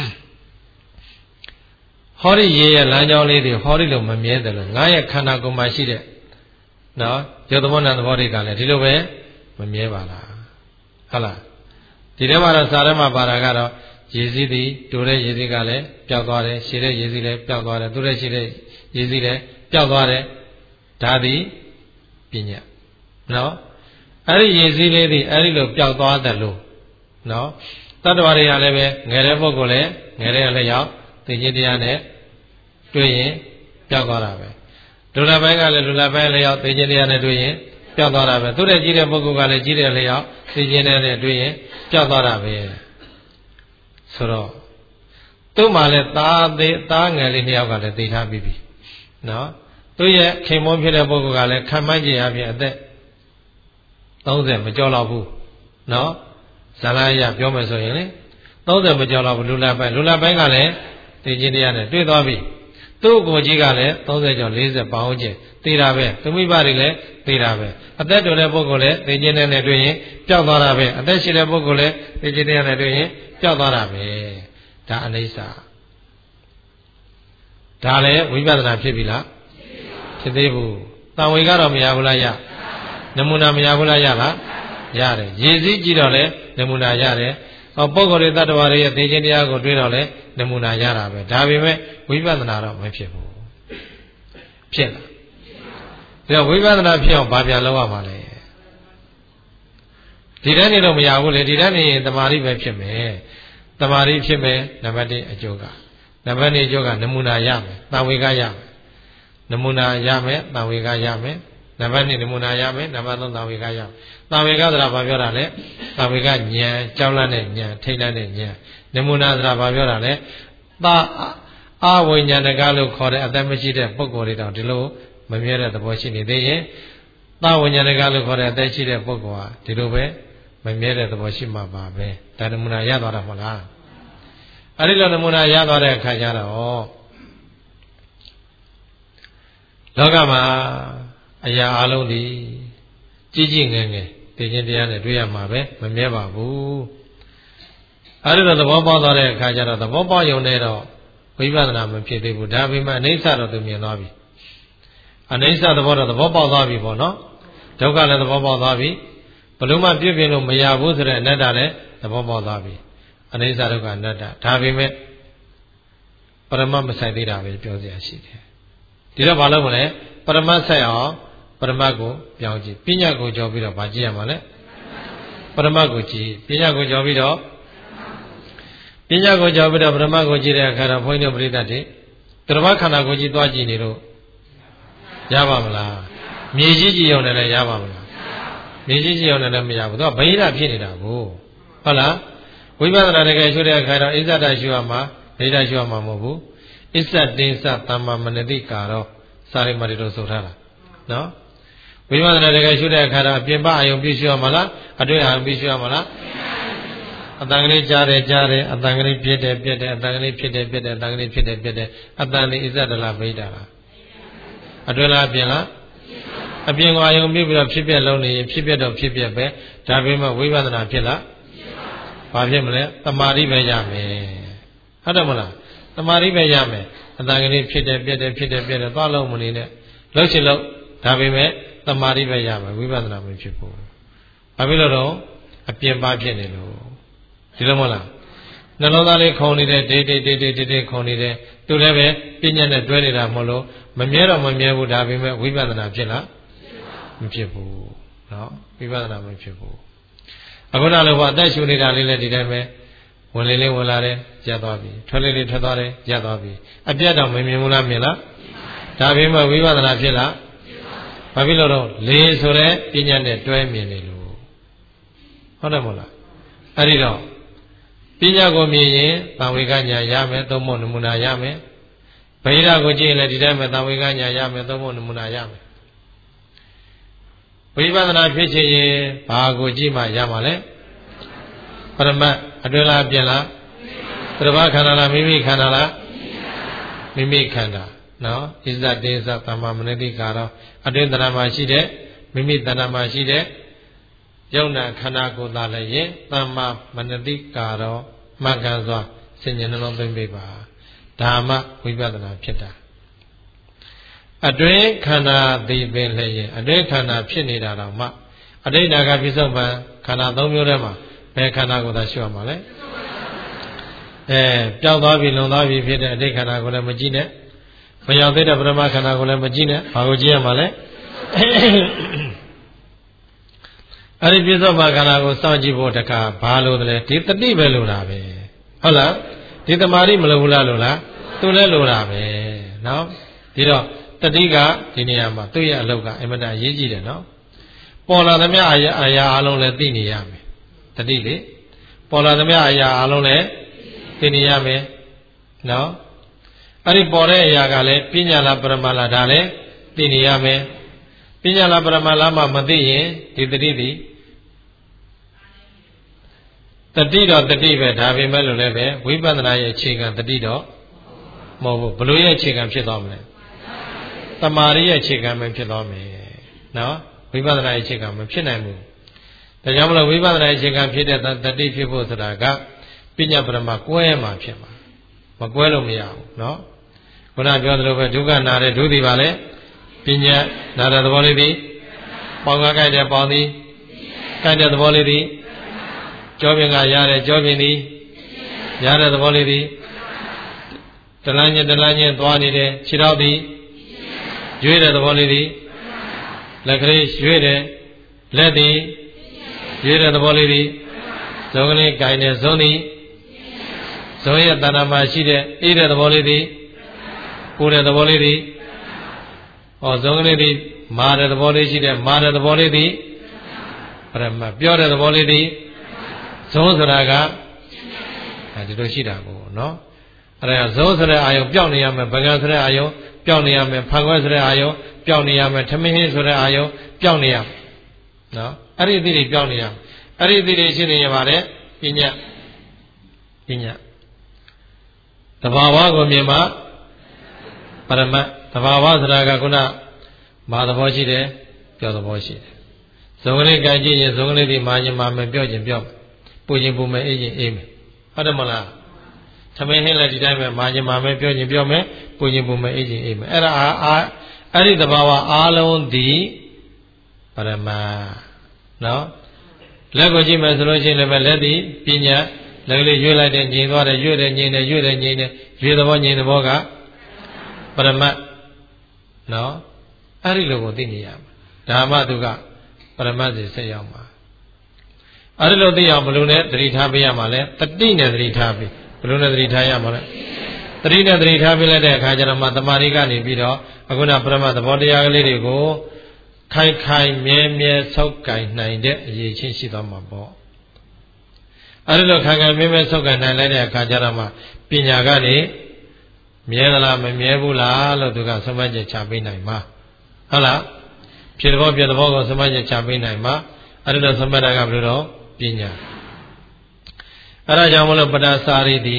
ဟောဒီရေရဲ့လမ်းကြောင်းလေးတွေဟောဒီလိုမမြဲတယ်လို့ငါရဲ့ခန္ဓာကိုယ်မှာရှိတဲ့နော်ရုပ်သဘောနာသဘောတွေကလည်းဒီလိုပဲမမြဲပါလားဟုတ်လားဒီထဲမှာတော့စာထဲမှာပါတာကတော့ရေစည်းသည်တူတဲ့ရေစည်းကလည်းပျောက်သွားတယ်ရှည်တဲ့ရေစည်းလည်းပျောက်သွားတယ်တူတဲ့ရှည်တဲ့ရေစည်းလည်းပျောက်သွားတယ်ဒါသည်ပညာနော်အဲ့ဒီရည်စည်းလေးတွေအဲ့ဒီလိုပျောက်သွားတယ်လို့နော်တတ္တဝါတွေကလည်းပဲငယ်တဲ့ပုဂ္ဂိုလ်လည်းငယ်တဲ့လည်းရောက်သိခြင်းတရားနဲ့တွေ့ရင်ပျောက်သွားတာပဲလူလာပိုင်းကလည်းလူလာပိုင်းလည်းရောက်သိခြင်းတရားနဲ့တွေ့ရင်ပျောက်သွားတာပဲသူတဲ့ကြီးတဲ့ပုဂ္ဂိုလ်ကလည်းကြီးတဲ့လည်းရောက်သိခြင်းတရားနဲ့တွေ့ရင်ပျောက်သွားတာပဲဆိုတော့သူ့မှာလည်းသားသေးသားငယ်လေးနှစ်ယောက်ကလည်းသိထားပြီးပြီနော်သူရဲ့ခင်မွန်းဖြစ်တဲ့ပုဂ္ဂိုလ်ကလည်းခံမှန်းကြည့်အပြင်အသက်သုံးဆယ်မကျော်တော့ဘူးနော်ဇာလရပြောမယ်ဆိုရင်လေသုံးဆယ်မကျော်တော့ဘူးလူလာပိုင်းလူလာပိုင်းကလည်းသိခြင်းတရားနဲ့တွေ့သွားပြီသူ့ကိုယ်ကြီးကလည်းသုံးဆယ်ကျော်လေးဆယ်ပေါင်းချင်းသိတာပဲသူမိဘတွေလည်းသိတာပဲအသက်တော်တဲ့ပုဂ္ဂိုလ်လည်းသိခြင်းနဲ့တွေ့ရင်ပျောက်သွားတာပဲအသက်ရှိတဲ့ပုဂ္ဂိုလ်လည်းသိခြင်းတရားနဲ့တွေ့ရင်ပျောက်သွားတာပဲဒါအနိစ္စဒါလည်းဝိပဿနာဖြစ်ပြီလားဖြစ်သေးဘူးတန်ဝေကတော့မရဘူးလားရနမူနာမရဘူးလားရလားရတယ်ရည်စည်းကြည့်တော့လေနမူနာရတယ်ဟောပုဂ္ဂိုလ်တွေတ attva တွေရဲ့သိခြင်းတရားကိုတွေ့တော့လေနမူနာရတာပဲဒါပေမဲ့ဝိပဿနာတော့မဖြစ်ဘူးဖြစ်လားဒါဝိပဿနာဖြစ်အောင်ဘာပြန်လုပ်ရမှာလဲဒီတန်းနေတော့မရဘူးလေဒီတန်းနေရင်တမာရီပဲဖြစ်မယ်တမာရီဖြစ်မယ်နံပါတ်တစ်အကျိုးကနံပါတ်နှစ်အကျိုးကနမူနာရမယ်တန်ဝေကရမယ်နမူနာရမယ်တန်ဝေကရမယ်နံပါတ်နှစ်နမူနာရမယ်နံပါတ်သုံးတန်ဝေကရမယ်တန်ဝေကဆိုတာဘာပြောတာလဲတန်ဝေကဉာဏ်ကြောက်လန့်တဲ့ဉာဏ်ထိတ်လန့်တဲ့ဉာဏ်နမူနာဆိုတာဘာပြောတာလဲသာအဝိညာဏကလို့ခေါ်တဲ့အသက်မရှိတဲ့ပုဂ္ဂိုလ်တွေတော့ဒီလိုမမြဲတဲ့သဘောရှိနေသေးရင်သာဝိညာဏကလို့ခေါ်တဲ့အသက်ရှိတဲ့ပုဂ္ဂိုလ်ဟာဒီလိုပဲမမြဲတဲ့သဘောရှိမှာပါပဲဒါနမူနာရသွားတာမဟုတ်လားအဲ့ဒီလိုနမူနာရသွားတဲ့အခါကျတော့လောကမှာအရာအလုံးဒီကြီးကြီးငယ်ငယ်သိခြင်းတရားနဲ့တွေ့ရမှာပဲမမြဲပါဘူးအဲ့ဒီလိုသဘောပေါက်သွားတဲ့အခါကျတော့သဘောပေါက်ရုံနဲ့တော့ဝိပဿနာမဖြစ်သေးဘူးဒါပေမဲ့အနိစ္စတော့သူမြင်သွားပြီအနိစ္စသဘောတော့သဘောပေါက်သွားပြီပေါ့နော်ဒုက္ခလည်းသဘောပေါက်သွားပြီဘလို့မှပြည့်ပြည့်လို့မရဘူးဆိုတဲ့အနတ္တလည်းသဘောပေါက်သွားပြီအနိစ္စဒုက္ခအနတ္တဒါပေမဲ့ပရမတ်မဆိုင်သေးတာပဲပြောစရာရှိတယ်ဒီတော့ဘာလို့မလဲပရမတ်ဆိုင်အောင်ပရမတ်ကိုပြောင်းကြည့်ပညာကိုကြော်ပြီးတော့ဗာကြည့်ရမှာလဲပရမတ်ကိုကြည့်ပညာကိုကြော်ပြီးတော့ပညာကိုကြော်ပြီးတော့ပရမတ်ကိုကြည့်တဲ့အခါတော့ဘုန်းကြီးတို့ပြိတ္တတွေတရမခန္ဓာကိုကြည့်သွားကြည့်နေလို့ရပါမလားမြေကြီးကြည့်ရုံနဲ့လည်းရပါမလားမြေကြီးကြည့်ရုံနဲ့လည်းမရဘူးသူကဗိဓာဖြစ်နေတာကိုဟုတ်လားဝိပဿနာတကယ်ရှုတဲ့အခါတော့ဣဇဒရှုရမှာဗိဓာရှုရမှာမဟုတ်ဘူးဣဇတင်းစသမ္မာမနတိကာရောစာရိမတိတို့ဆိုထားတာနော်ဝိပဿနာတကယ်ရှုတဲ့အခါတော့အပြင်ပအာယုံပြည့်ရှုရမှာလားအတွင်းအာယုံပြည့်ရှုရမှာလားအတန်ကလေးကြားတယ်ကြားတယ်အတန်ကလေးပြည့်တယ်ပြည့်တယ်အတန်ကလေးဖြစ်တယ်ပြည့်တယ်အတန်ကလေးဖြစ်တယ်ပြည့်တယ်အတန်လေးဣဇဒလားဗိဓာလားအတွင်းလားအပြင်လားအပြင်ကိုအာယုံပြည့်ပြီးတော့ဖြစ်ပြက်လုံးနေရင်ဖြစ်ပြက်တော့ဖြစ်ပြက်ပဲဒါပေမဲ့ဝိပဿနာဖြစ်လားဘာဖြစ်မလဲတမာရိပဲရမယ်ဟုတ်တယ်မလားတမာရိပဲရမယ်အတန်ကလေးဖြစ်တယ်ပြက်တယ်ဖြစ်တယ်ပြက်တယ်သွားလုံးမနေနဲ့လှုပ်ချင်လို့ဒါပေမဲ့တမာရိပဲရမယ်ဝိပဿနာမဖြစ်ဘူးဘာဖြစ်လို့တော့အပြင်ပါဖြစ်နေလို့ဒီလိုမဟုတ်လားနှလုံးသားလေးခုန်နေတဲ့ဒေဒေဒေဒေဒေဒေခုန်နေတဲ့သူလည်းပဲပညာနဲ့တွဲနေတာမဟုတ်လို့မမြဲတော့မမြဲဘူးဒါပေမဲ့ဝိပဿနာဖြစ်လားမဖြစ်ဘူးเนาะဝိပဿနာမဖြစ်ဘူးအခုတော့လည်းအသက်ရှူနေတာလေးလည်းဒီတိုင်းပဲဝင်လေးလေးဝင်လာတယ်ရပ်သွားပြီထွက်လေးလေးထွက်သွားတယ်ရပ်သွားပြီအပြတ်တော့မမြင်ဘူးလားမြင်လားဒါပေမဲ့ဝိပဿနာဖြစ်လားဘာဖြစ်လို့တော့လေဆိုတဲ့ပညာနဲ့တွဲမြင်နေလို့ဟုတ်တယ်မဟုတ်လားအဲ့ဒီတော့ပညာကိုမြင်ရင်သံဝေကညာရမယ်သုံးဖို့နမူနာရမယ်ဗိဓာကိုကြည့်ရင်လည်းဒီတိုင်းပဲသံဝေကညာရမယ်သုံးဖို့နမူနာရမယ်ဝိပဿနာဖြစ်ချင်ရင်ဘာကိုကြည့်မှရမှာလဲပရမတ်အတွင်းလားပြင်လားသတ္တဗခန္ဓာလားမိမိခန္ဓာလားမိမိခန္ဓာနော်ဣဇတေဇသမ္မာမနတိကာရောအတွင်းတဏ္ဍာမှာရှိတဲ့မိမိတဏ္ဍာမှာရှိတဲ့ယုံနာခန္ဓာကိုယ်သာလည်းရင်သမ္မာမနတိကာရောမှတ်ကန်စွာဆင်ញံနှလုံးသွင်းပေးပါဒါမှဝိပဿနာဖြစ်တာအတွင်းခန္ဓာသိပင်လည်းရင်အတွင်းခန္ဓာဖြစ်နေတာတော့မှအတိတ်နာကပြစ္ဆုတ်ပံခန္ဓာသုံးမျိုးထဲမှာဘယ်ခန္ဓာကိုသာရှုရမှာလဲအဲပျောက်သွားပြီလုံသွားပြီဖြစ်တဲ့အတိတ်ခန္ဓာကိုလည်းမကြည့်နဲ့မရောက်သေးတဲ့ပရမခန္ဓာကိုလည်းမကြည့်နဲ့ဘာကိုကြည့်ရမှာလဲအဲ့ဒီပြစ္ဆုတ်ပံခန္ဓာကိုစောင့်ကြည့်ဖို့တခါဘာလို့လဲဒီတတိပဲလို့လားပဲဟုတ်လားဒီတမာတိမလို့ဘူးလားလို့လားသူလည်းလို့လားပဲနော်ဒီတော့တတိကဒီနေရာမှာသူ့ရဲ့အလုပ်ကအင်မတန်အရေးကြီးတယ်နော်ပေါ်လာသမျှအရာအရာအလုံးလည်းသိနေရမယ်တတိလေပေါ်လာသမျှအရာအလုံးလည်းသိနေရမယ်နော်အဲ့ဒီပေါ်တဲ့အရာကလည်းပညာလားပရမလားဒါလည်းသိနေရမယ်ပညာလားပရမလားမှမသိရင်ဒီတတိဒီတတိတော့တတိပဲဒါပေမဲ့လို့လည်းပဲဝိပဿနာရဲ့အခြေခံတတိတော့မဟုတ်ဘူးဘလို့ရဲ့အခြေခံဖြစ်သွားမလဲတမာရီရဲ့အခြေခံပဲဖြစ်သွားမယ်နော်ဝိပဿနာရဲ့အခြေခံမဖြစ်နိုင်ဘူးဒါကြောင့်မလို့ဝိပဿနာရဲ့အခြေခံဖြစ်တဲ့တတိဖြစ်ဖို့ဆိုတာကပညာပရမကွဲမှာဖြစ်မှာမကွဲလို့မရဘူးနော်ခုနပြောသလိုပဲဒုက္ခနာတဲ့ဒုတိပါလေပညာနာတဲ့သဘောလေးသည်ပေါင်းကားကြိုက်တဲ့ပေါင်းသည်ကြိုက်တဲ့သဘောလေးသည်ကြောပြင်ကရတဲ့ကြောပြင်သည်ရတဲ့သဘောလေးသည်တလန်းချင်းတလန်းချင်းသွားနေတဲ့ခြေထောက်သည်ရွေးတဲ့သဘောလေးသည်လက်ကလေးရွေးတဲ့လက်သည်ရွေးတဲ့သဘောလေးသည်ဇုံကလေးကြိုင်တဲ့ဇုံသည်ဇုံရဲ့တဏ္ဍာမှာရှိတဲ့အေးတဲ့သဘောလေးသည်ပူတဲ့သဘောလေးသည်ဟောဇုံကလေးသည်မာတဲ့သဘောလေးရှိတဲ့မာတဲ့သဘောလေးသည်ပရမပြောတဲ့သဘောလေးသည်ဇုံဆိုတာကအဲဒီလိုရှိတာကိုနော်အဲ့ဒါဇုံဆိုတဲ့အာယုံပျောက်နေရမယ်ဗကံဆိုတဲ့အာယုံပျောက်နေရမယ်ဖန်ခွဲဆိုတဲ့အာယုံပျောက်နေရမယ်ထမင်းဟင်းဆိုတဲ့အာယုံပျောက်နေရမယ်နော်အဲ့ဒီအသည့်တွေပျောက်နေရမယ်အဲ့ဒီအသည့်တွေရှင်းနေရပါတယ်ပညာပညာတဘာဝကိုမြင်မှပရမတ်တဘာဝဆိုတာကခုနမာသဘောရှိတယ်ပျောက်သဘောရှိတယ်ဇုံကလေးကြိုင်ကြည့်ရင်ဇုံကလေးဒီမာခြင်းမာမယ်ပျောက်ခြင်းပျောက်မယ်ပူခြင်းပူမယ်အေးခြင်းအေးမယ်ဟုတ်တယ်မလားသမင်းဟင်းလည်းဒီတိုင်းပဲမာခြင်းမာမယ်ပျောက်ခြင်းပျောက်မယ်ပူခြင်းပူမယ်အေးခြင်းအေးမယ်အဲ့ဒါအာအဲ့ဒီတဘာဝအားလုံးဒီပရမတ်နော်လက်ကိုကြည့်မယ်ဆိုလို့ရှိရင်လည်းလက်ဒီပညာလက်ကလေးရွေ့လိုက်တဲ့ညင်သွားတယ်ရွေ့တယ်ညင်တယ်ရွေ့တယ်ညင်တယ်ရွေ့သဘောညင်သဘောကပရမတ်နော်အဲ့ဒီလိုကိုသိနေရမှာဒါမှသူကပရမတ်စီဆက်ရောက်မှာအဲ့ဒီလိုသိအောင်ဘယ်လိုနဲ့သတိထားပေးရမှာလဲတတိနဲ့သတိထားပေးဘယ်လိုနဲ့သတိထားရမှာလဲတတိနဲ့သတိထားပေးလိုက်တဲ့အခါကျတော့မှတမာရီကနေပြီးတော့အခုနပရမတ်သဘောတရားကလေးတွေကိုခိုင်ခိုင်မြဲမြဲဆောက်ကင်နိုင်တဲ့အရေးချင်းရှိသွားမှာပေါ့အဲ့ဒီလိုခိုင်ခိုင်မြဲမြဲဆောက်ကင်နိုင်လိုက်တဲ့အခါကျတော့မှပညာကနေမြဲသလားမမြဲဘူးလားလို့သူကစမတ်ချက်ချပေးနိုင်မှာဟုတ်လားဖြစ်တဲ့ဘောပြတဲ့ဘောကိုစမတ်ချက်ချပေးနိုင်မှာအဲ့ဒီလိုစမတ်တာကဘယ်လိုတော့ပညာအဲ့ဒါကြောင့်မလို့ပတ္တစာရီတိ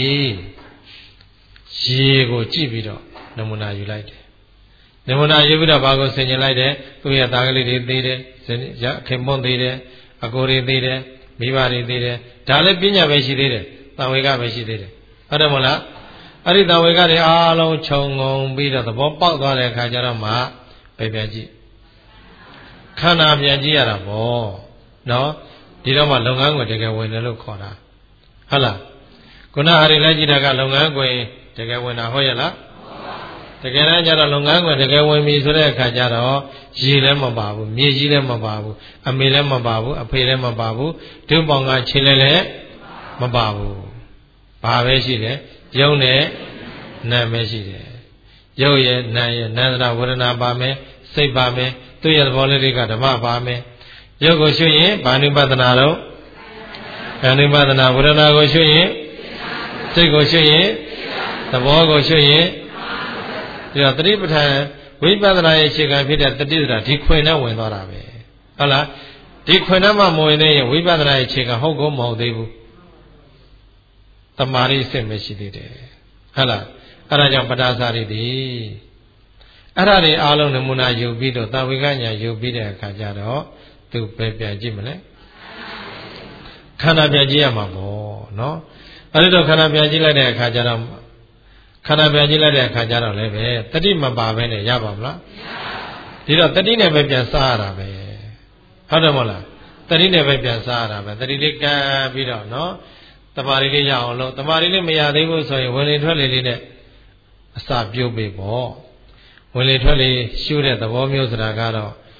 ရေကိုကြည့်ပြီးတော့နမူနာယူလိုက်တယ်နမူနာယူပြီးတော့ဘာကိုဆင်ခြင်လိုက်တယ်သူ့ရဲ့သားကလေးတွေသေးတယ်ခင်မွန်းသေးတယ်အကိုတွေသေးတယ်မိဘတွေသေးတယ်ဒါလည်းပညာပဲရှိသေးတယ်တံဝေကပဲရှိသေးတယ်ဟုတ်တယ်မဟုတ်လားအဲ့ဒီတံဝေကတွေအားလုံးခြုံငုံပြီးတော့သဘောပေါက်သွားတဲ့အခါကျတော့မှပဲပြန်ကြည့်ခန္ဓာပြန်ကြည့်ရတာပေါ့နော်ဒီတော့မှလုပ်ငန်းကိုတကယ်ဝင်တယ်လို့ခေါ်တာဟုတ်လားခုနဟာတွေလိုက်ကြည့်တာကလုပ်ငန်းကိုတကယ်ဝင်တာဟုတ်ရဲ့လားတကယ်တမ်းကျတော့လုပ်ငန်းကိုတကယ်ဝင်ပြီဆိုတဲ့အခါကျတော့ရေလည်းမပါဘူးမြေကြီးလည်းမပါဘူးအမေလည်းမပါဘူးအဖေလည်းမပါဘူးဒုပေါင်ကခြေလည်းလည်းမပါဘူးဘာပဲရှိတယ်ယုံနဲ့နာမ်ပဲရှိတယ်ယုံရဲ့နာမ်ရဲ့နန္ဒနာဝေဒနာပါမယ်စိတ်ပါမယ်သူ့ရဲ့သဘောလေးတွေကဓမ္မပါမယ်ယုတ်ကိုရှုရင်ဘာနုပဒနာတော့ဘာနုပဒနာဝေဒနာကိုရှုရင်စိတ်ကိုရှုရင်သဘောကိုရှုရင်ဒီတော့တတိပဋ္ဌာန်ဝိပဿနာရဲ့အခြေခံဖြစ်တဲ့တတိဆိုတာဒီခွင်နဲ့ဝင်သွားတာပဲဟုတ်လားဒီခွင်နဲ့မှမဝင်နေရင်ဝိပဿနာရဲ့အခြေခံဟုတ်ကောမဟုတ်သေးဘူးတမာရီစစ်မရှိသေးတယ်ဟုတ်လားအဲ့ဒါကြောင့်ပဋ္ဌာစာရီတိအဲ့ဒါတွေအားလုံးနမူနာယူပြီးတော့တာဝေကညာယူပြီးတဲ့အခါကျတော့သူပဲပြန်ကြည့်မလဲခန္ဓာပြန်ကြည့်ရမှာပေါ့နော်အဲ့ဒီတော့ခန္ဓာပြန်ကြည့်လိုက်တဲ့အခါကျတော့ခန္ဓာပြန်ကြည့်လိုက်တဲ့အခါကျတော့လည်းပဲတတိမပါဘဲနဲ့ရပါမလားဒီတော့တတိနဲ့ပဲပြန်စားရတာပဲဟုတ်တယ်မဟုတ်လားတတိနဲ့ပဲပြန်စားရတာပဲတတိလေးကပ်ပြီးတော့နော်တမာရီလေးရအောင်လို့တမာရီလေးမရသေးဘူးဆိုရင်ဝင်လေထွက်လေလေးနဲ့အစာပြုတ်ပေးပေါ့ဝင်လေထွက်လေရှုတဲ့သဘောမျိုးဆိုတာကတော့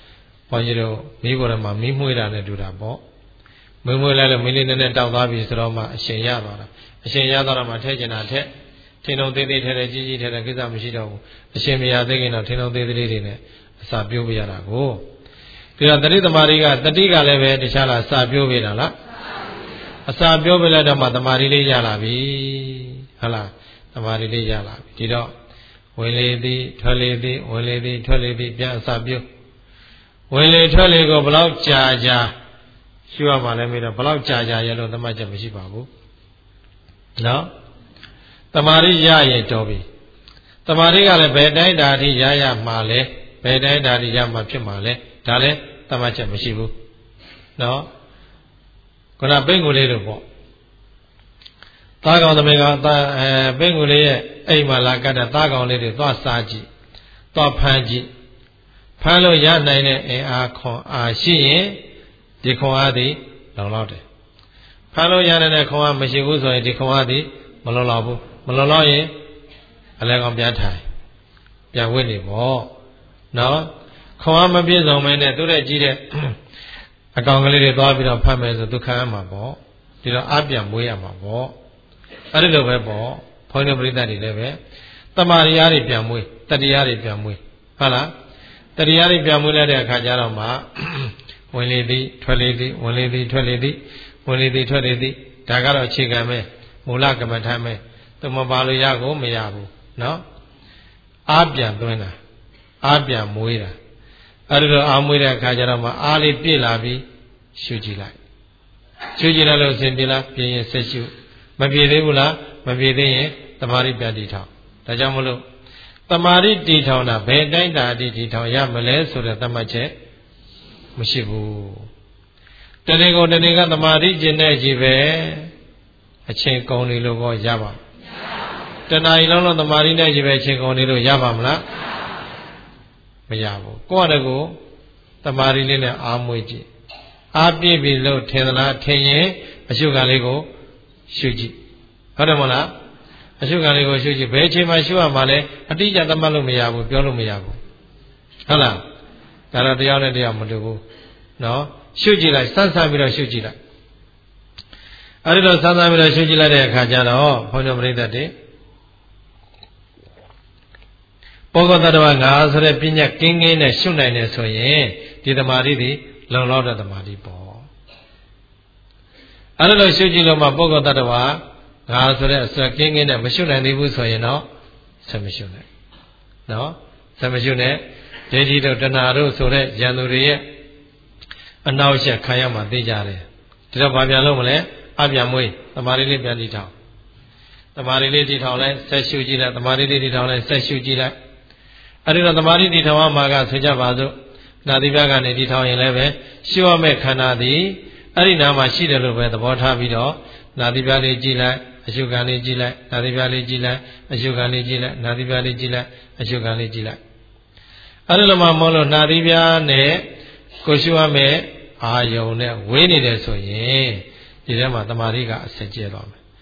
ဘုန်းကြီးတို့မိဘတော်မှာမိမွှေးတာနဲ့တူတာပေါ့မွေးမွေးလိုက်လို့မိလေးနဲ့နဲ့တောက်သွားပြီဆိုတော့မှအရှင်ရသွားတာအရှင်ရသွားတော့မှထဲကျင်တာထက်ထင်းလုံးသေးသေးထဲထဲကြီးကြီးထဲထဲကိစ္စမရှိတော့ဘူးအရှင်မရသေးခင်တော့ထင်းလုံးသေးသေးလေးတွေနဲ့အစာပြိုးပြရတာကိုဒီတော့တတိသမารီကတတိကလည်းပဲတခြားလားစာပြိုးပြတာလားအစာပြိုးပြလိုက်တော့မှသမารီလေးရလာပြီဟုတ်လားသမารီလေးရလာပြီဒီတော့ဝင်လေသည်ထွက်လေသည်ဝင်လေသည်ထွက်လေသည်ပြန်အစာပြိုးဝင်လေထွက်လေကိုဘလောက်ကြာကြာရှုရပါလဲမေးတော့ဘလောက်ကြာကြာရလို့သတ်ချက်မရှိပါဘူးနော်တမာရိရရင်တော်ပြီတမာရိကလည်းဘယ်တိုင်းဓာတိရရမှာလဲဘယ်တိုင်းဓာတိရမှာဖြစ်မှာလဲဒါလည်းသတ်ချက်မရှိဘူးနော်ခုနပိတ်ငူလေးတို့ပေါ့သားကောင်သမီးကောင်အဲပိတ်ငူလေးရဲ့အိမ်မှာလာကတ်တဲ့သားကောင်လေးတွေသွားစားကြည့်သွားဖမ်းကြည့်ဖမ်းလို့ရနိုင်တဲ့အင်အားခွန်အားရှိရင်ဒီခွန်အားသည်လုံလောက်တယ်ဖမ်းလို့ရနိုင်တဲ့ခွန်အားမရှိဘူးဆိုရင်ဒီခွန်အားသည်မလုံလောက်ဘူးမလုံလောက်ရင်အလဲကောင်ပြန်ထိုင်ပြန်ဝိနေပေါ့နော်ခွန်အားမပြည့်စုံမင်းနဲ့သူတဲ့ကြီးတဲ့အကောင်ကလေးတွေသွားပြီးတော့ဖမ်းမယ်ဆိုသူခံရမှာပေါ့ဒီတော့အပြန်မွေးရမှာပေါ့အဲ့ဒီလိုပဲပေါ့ဘုန်းကြီးပရိသတ်တွေလည်းပဲတမာရိယာတွေပြန်မွေးတတိယတွေပြန်မွေးဟုတ်လားတတိယတွေပြန်မွေးလိုက်တဲ့အခါကျတော့မှဝင်လေသည်ထွက်လေသည်ဝင်လေသည်ထွက်လေသည်ဝင်လေသည်ထွက်လေသည်ဒါကတော့အခြေခံပဲမူလကမ္မထာပဲသူမပါလို့ရကိုမရဘူးနော်အားပြန်သွင်းတာအားပြန်မွေးတာအဲ့ဒါတော့အားမွေးတဲ့အခါကျတော့မှအားလေးပြည့်လာပြီးရှုကြည့်လိုက်ရှုကြည့်လိုက်လို့အစဉ်ပြေလားပြင်းရင်ဆက်ရှုမပြေသေးဘူးလားမပြေသေးရင်တမာရိပြန်တည်ထောင်ဒါကြောင့်မလို့တမာရိတည်ထောင်တာဘယ်တိုင်းတာတည်ထောင်ရမလဲဆိုတဲ့သတ်မှတ်ချက်မရှိဘူးတဏှေကိုတဏှေကတမာရိကျင်တဲ့ကြီးပဲအချိန်ကုန်နေလို့ကောရပါတဏှာကြီးလုံးလုံးတမာရိနဲ့ကြီးပဲအချိန်ကုန်နေလို့ရပါမလားမရဘူးကိုယ့်အတကူတမာရိလေးနဲ့အားမွေးကြည့်အားပြည့်ပြီလို့ထင်သလားထင်ရင်အရှုခံလေးကိုရှုကြည့်ဟုတ်တယ်မဟုတ်လားအရှုခံလေးကိုရှုကြည့်ဘယ်အချိန်မှရှုရမှာလဲအတိအကျသတ်မှတ်လို့မရဘူးပြောလို့မရဘူးဟုတ်လားဒါတော့တရားနဲ့တရားမတူဘူးနော်ရှုကြည့်လိုက်စမ်းစမ်းပြီးတော့ရှုကြည့်လိုက်အဲ့ဒီတော့စမ်းစမ်းပြီးတော့ရှုကြည့်လိုက်တဲ့အခါကျတော့ဘုန်းတော်ပရိသတ်တွေပုဂ္ဂိုလ်တ attva ငါဆိုတဲ့ပညာကင်းကင်းနဲ့ရှုနိုင်တယ်ဆိုရင်ဒီသမာဓိဒီလုံလောက်တဲ့သမာဓိပေါ့အဲ့ဒါလို့ရှုကြည့်လို့မှပုဂ္ဂိုလ်တ attva ငါဆိုတဲ့အစွဲကင်းကင်းနဲ့မရှုနိုင်သေးဘူးဆိုရင်တော့ဆက်မရှုနဲ့နော်ဆက်မရှုနဲ့ဒိဋ္ဌိတို့တဏှာတို့ဆိုတဲ့ဉာဏ်သူတွေရဲ့အနောက်ရှက်ခံရမှသိကြတယ်ဒီတော့ဘာပြန်လို့မလဲအပြန်မွေးသမာဓိလေးပြန်တည်ထောင်သမာဓိလေးတည်ထောင်လိုက်ဆက်ရှုကြည့်လိုက်သမာဓိလေးတည်ထောင်လိုက်ဆက်ရှုကြည့်လိုက်အဲ့ဒီတော့သမာဓိတည်ထောင်ရမှာကဆိုကြပါစို့နာသီပြကနေတည်ထောင်ရင်လည်းပဲရှုရမယ့်ခန္ဓာသည်အဲ့ဒီနာမှာရှိတယ်လို့ပဲသဘောထားပြီးတော့နာသီပြလေးကြည့်လိုက်အရှုခံလေးကြည့်လိုက်နာသီပြလေးကြည့်လိုက်အရှုခံလေးကြည့်လိုက်နာသီပြလေးကြည့်လိုက်အရှုခံလေးကြည့်လိုက်အဲ့ဒီလိုမှမဟုတ်လို့နာသီပြနဲ့ကိုရှုရမယ့်အာယုံနဲ့ဝေးနေတယ်ဆိုရင်ဒီထဲမှာတမာရိကအစစ်ကျဲသွားမယ်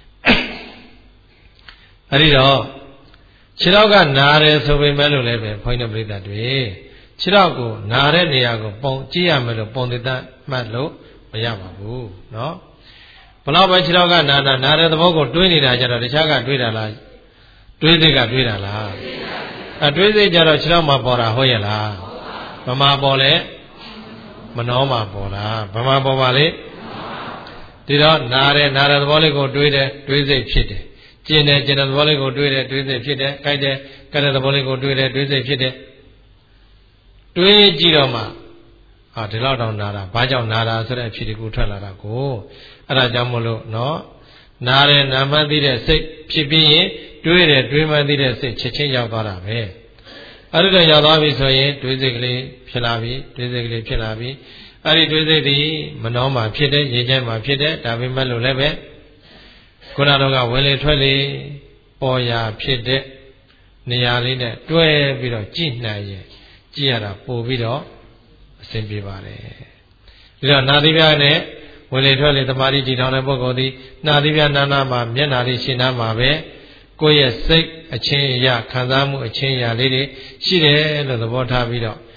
အဲ့ဒီတော့ခြေထောက်ကနာတယ်ဆိုပေမဲ့လို့လည်းပဲဘုန်းကြီးတို့ပြိဿတွေခြေထောက်ကိုနာတဲ့နေရာကိုပုံကြည့်ရမယ်လို့ပုံသဏ္ဍာန်မှတ်လို့မရပါဘူးเนาะဘလောက်ပဲခြေထောက်ကနာတာနာတဲ့သဘောကိုတွေးနေတာကြတော့တခြားကတွေးတာလားတွေးစိတ်ကတွေးတာလားအတွေးစိတ်ကြတော့ခြေထောက်မှာပေါ်တာဟုတ်ရဲ့လားဗမာပေါ်လဲမနှောမှာပေါ်တာဗမာပေါ်ပါလေဒီတော့နာတယ်နာတဲ့သဘောလေးကိုတွေးတယ်တွေးစိတ်ဖြစ်တယ်ကျင်တယ်ကျင်တဲ့သဘောလေးကိုတွေးတယ်တွေးစိတ်ဖြစ်တယ်ကြိုက်တယ်ကြိုက်တဲ့သဘောလေးကိုတွေးတယ်တွေးစိတ်ဖြစ်တယ်တွေးကြည့်တော့မှဟာဒီလောက်တောင်နာတာဘာကြောင့်နာတာဆိုတဲ့အဖြစ်တကူထွက်လာတာကိုအဲ့ဒါကြောင့်မလို့နော်နာတယ်နာမှသိတဲ့စိတ်ဖြစ်ပြီးရင်တွေးတယ်တွေးမှသိတဲ့စိတ်ချက်ချင်းရောက်သွားတာပဲအဲ့ဒီတော့ရောက်သွားပြီဆိုရင်တွေးစိတ်ကလေးဖြစ်လာပြီတွေးစိတ်ကလေးဖြစ်လာပြီအဲ့ဒီတွေးစိတ်ဒီမနှောမှာဖြစ်တယ်ရေချမ်းမှာဖြစ်တယ်ဒါပေမဲ့လို့လည်းပဲခုနတော့ကဝင်လေထွက်လေပေါ်ရာဖြစ်တဲ့နေရာလေးနဲ့တွဲပြီးတော့ကြည့်နိုင်ရင်ကြည့်ရတာပို့ပြီးတော့အဆင်ပြေပါတယ်ဒီတော့နာသီပြနဲ့ဝင်လေထွက်လေတမာတိတည်ထောင်တဲ့ပုဂ္ဂိုလ်သည်နာသီပြနာနာမှာမျက်နာလေးရှင်းနာမှာပဲကိုယ့်ရဲ့စိတ်အချင်းအရာခံစားမှုအချင်းအရာလေးတွေရှိတယ်လို့သဘောထားပြီးတော့စ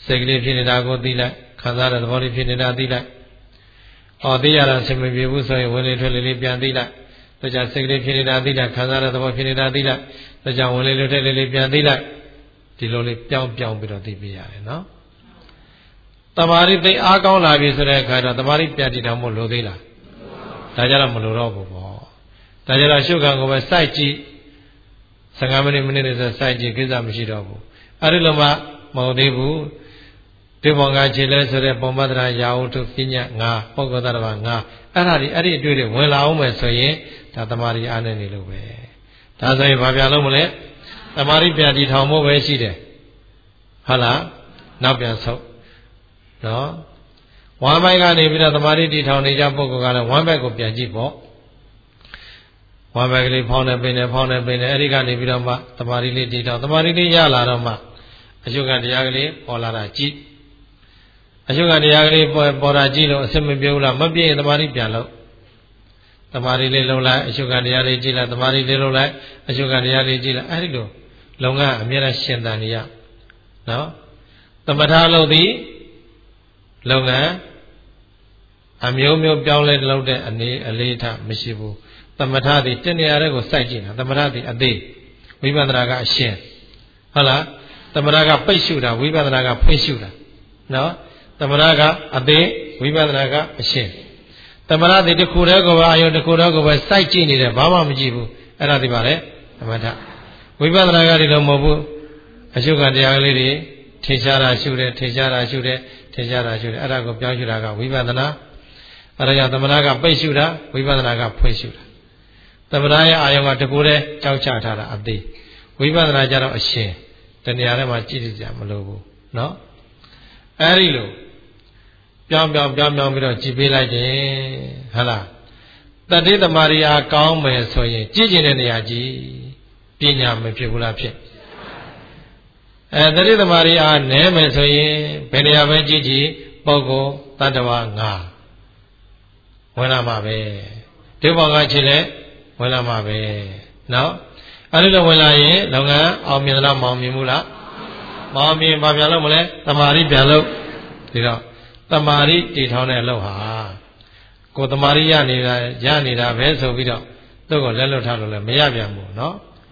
စိတ်ကလေးဖြစ်နေတာကိုသိလိုက်ခံစားတဲ့သဘောလေးဖြစ်နေတာသိလိုက်အော်သိရတာအဆင်မပြေဘူးဆိုရင်ဝင်လေထွက်လေလေးပြန်သိလိုက်ဒါကြောင့်စိတ်ကလေးဖြစ်နေတာသိလိုက်ခံစားတဲ့သဘောဖြစ်နေတာသိလိုက်ဒါကြောင့်ဝင်လေထွက်လေလေးပြန်သိလိုက်ဒီလိုလေးပြောင်းပြောင်းပြီးတော့သိပြရတယ်နော်တမာရီသိအားကောင်းလာပြီဆိုတဲ့အခါတော့တမာရီပြန်တည်တော်မို့လိုသေးလားဒါကြတော့မလိုတော့ဘူးပေါ့ဒါကြတော့ရှုခံကိုပဲစိုက်ကြည့်ဆယ်ငါးမိနစ်မိနစ်နဲ့ဆိုစိုက်ကြည့်ကိစ္စမရှိတော့ဘူးအဲ့ဒီလိုမှမဟုတ်သေးဘူးဒီဘောင်ကခြေလဲဆိုတဲ့ပုံမတရာရာဟုထုပညာငါပုဂ္ဂိုလ်သတ္တဝါငါအဲ့ဒါဒီအဲ့ဒီအတွေ့တွေဝင်လာအောင်မယ်ဆိုရင်ဒါတမာရီအားနဲ့နေလို့ပဲဒါဆိုရင်ဘာပြန်လို့မလဲတမာရီပြန်တည်ထောင်ဖို့ပဲရှိတယ်ဟုတ်လားနောက်ပြန်ဆုပ်နော်ဝမ်းဘက်ကနေပြီးတော့တမာရီတည်ထောင်နေကြပုဂ္ဂိုလ်ကလည်းဝမ်းဘက်ကိုပြန်ကြည့်ပေါ့ဝမ်းဘက်ကလေးဖောင်းနေပင်နေဖောင်းနေပင်နေအဲ့ဒီကနေပြီးတော့မှတမာရီလေးတည်ထောင်တမာရီလေးရလာတော့မှအရှုကတရားကလေးပေါ်လာတာကြည့်အရှုကတရားကလေးပေါ်ပေါ်တာကြည့်လို့အစမပြေဘူးလားမပြေရင်တမာရီပြန်လို့တမာရီလေးလုံးလိုက်အရှုကတရားလေးကြည့်လိုက်တမာရီလေးလုံးလိုက်အရှုကတရားလေးကြည့်လိုက်အဲ့ဒီလိုလုံကအမြဲတမ်းရှင်သန်နေရနော်သမထလို့သည်လုံကအမျိုးမျိုးပြောင်းလဲလုပ်တဲ့အနေအလေးထားမရှိဘူးသမထသည်တဏှာတွေကိုစိုက်ကြည့်တာသမထသည်အသေးဝိပဿနာကအရှင်ဟုတ်လားသမထကပိတ်ရှုတာဝိပဿနာကဖွင့်ရှုတာနော်သမထကအသေးဝိပဿနာကအရှင်သမထသည်တစ်ခုတည်းကိုပဲအာယုတစ်ခုတည်းကိုပဲစိုက်ကြည့်နေတယ်ဘာမှမကြည့်ဘူးအဲ့ဒါဒီပါလေသမထဝိပဿနာကဒီလိုမဟုတ်ဘူးအရှုခံတရားကလေးတွေထင်ရှားတာရှုတယ်ထင်ရှားတာရှုတယ်ထင်ရှားတာရှုတယ်အဲ့ဒါကိုပြောင်းရှုတာကဝိပဿနာအဲ့ဒါကြောင့်သမထကပိတ်ရှုတာဝိပဿနာကဖွင့်ရှုတာသမထရဲ့အာယုကတကူတည်းကြောက်ချထားတာအသေးဝိပဿနာကြတော့အရှင်တဏှာထဲမှာကြည့်ကြမလို့ဘူးနော်အဲ့ဒီလိုပြောင်းပြောင်းပြောင်းပြောင်းပြီးတော့ကြည်ပေးလိုက်တယ်ဟုတ်လားတတိသမารီအားကောင်းမယ်ဆိုရင်ကြည့်ကျင်တဲ့နေရာကြည့်ပညာမဖြစ်ဘူးလားဖြစ်အဲတတိသမารီအားနည်းမယ်ဆိုရင်ဘယ်နေရာပဲကြည့်ကြည့်ပုဂ္ဂိုလ်တ attva ငါဝင်လာမှာပဲဒီဘောင်ကချစ်လဲဝင်လာမှာပဲနော်အဲ့ဒီလိုဝင်လာရင်လုပ်ငန်းအောင်မြင်လားမအောင်မြင်ဘူးလားမအောင်မြင်ဘာပြန်လို့မလဲတမာရီပြန်လို့ဒီတော့တမာရီတည်ထောင်တဲ့အလုပ်ဟာကိုတမာရီရနေတာရနေတာပဲဆိုပြီးတော့သူ့ကိုလက်လွတ်ထားလို့လည်းမရပြန်ဘူးနော်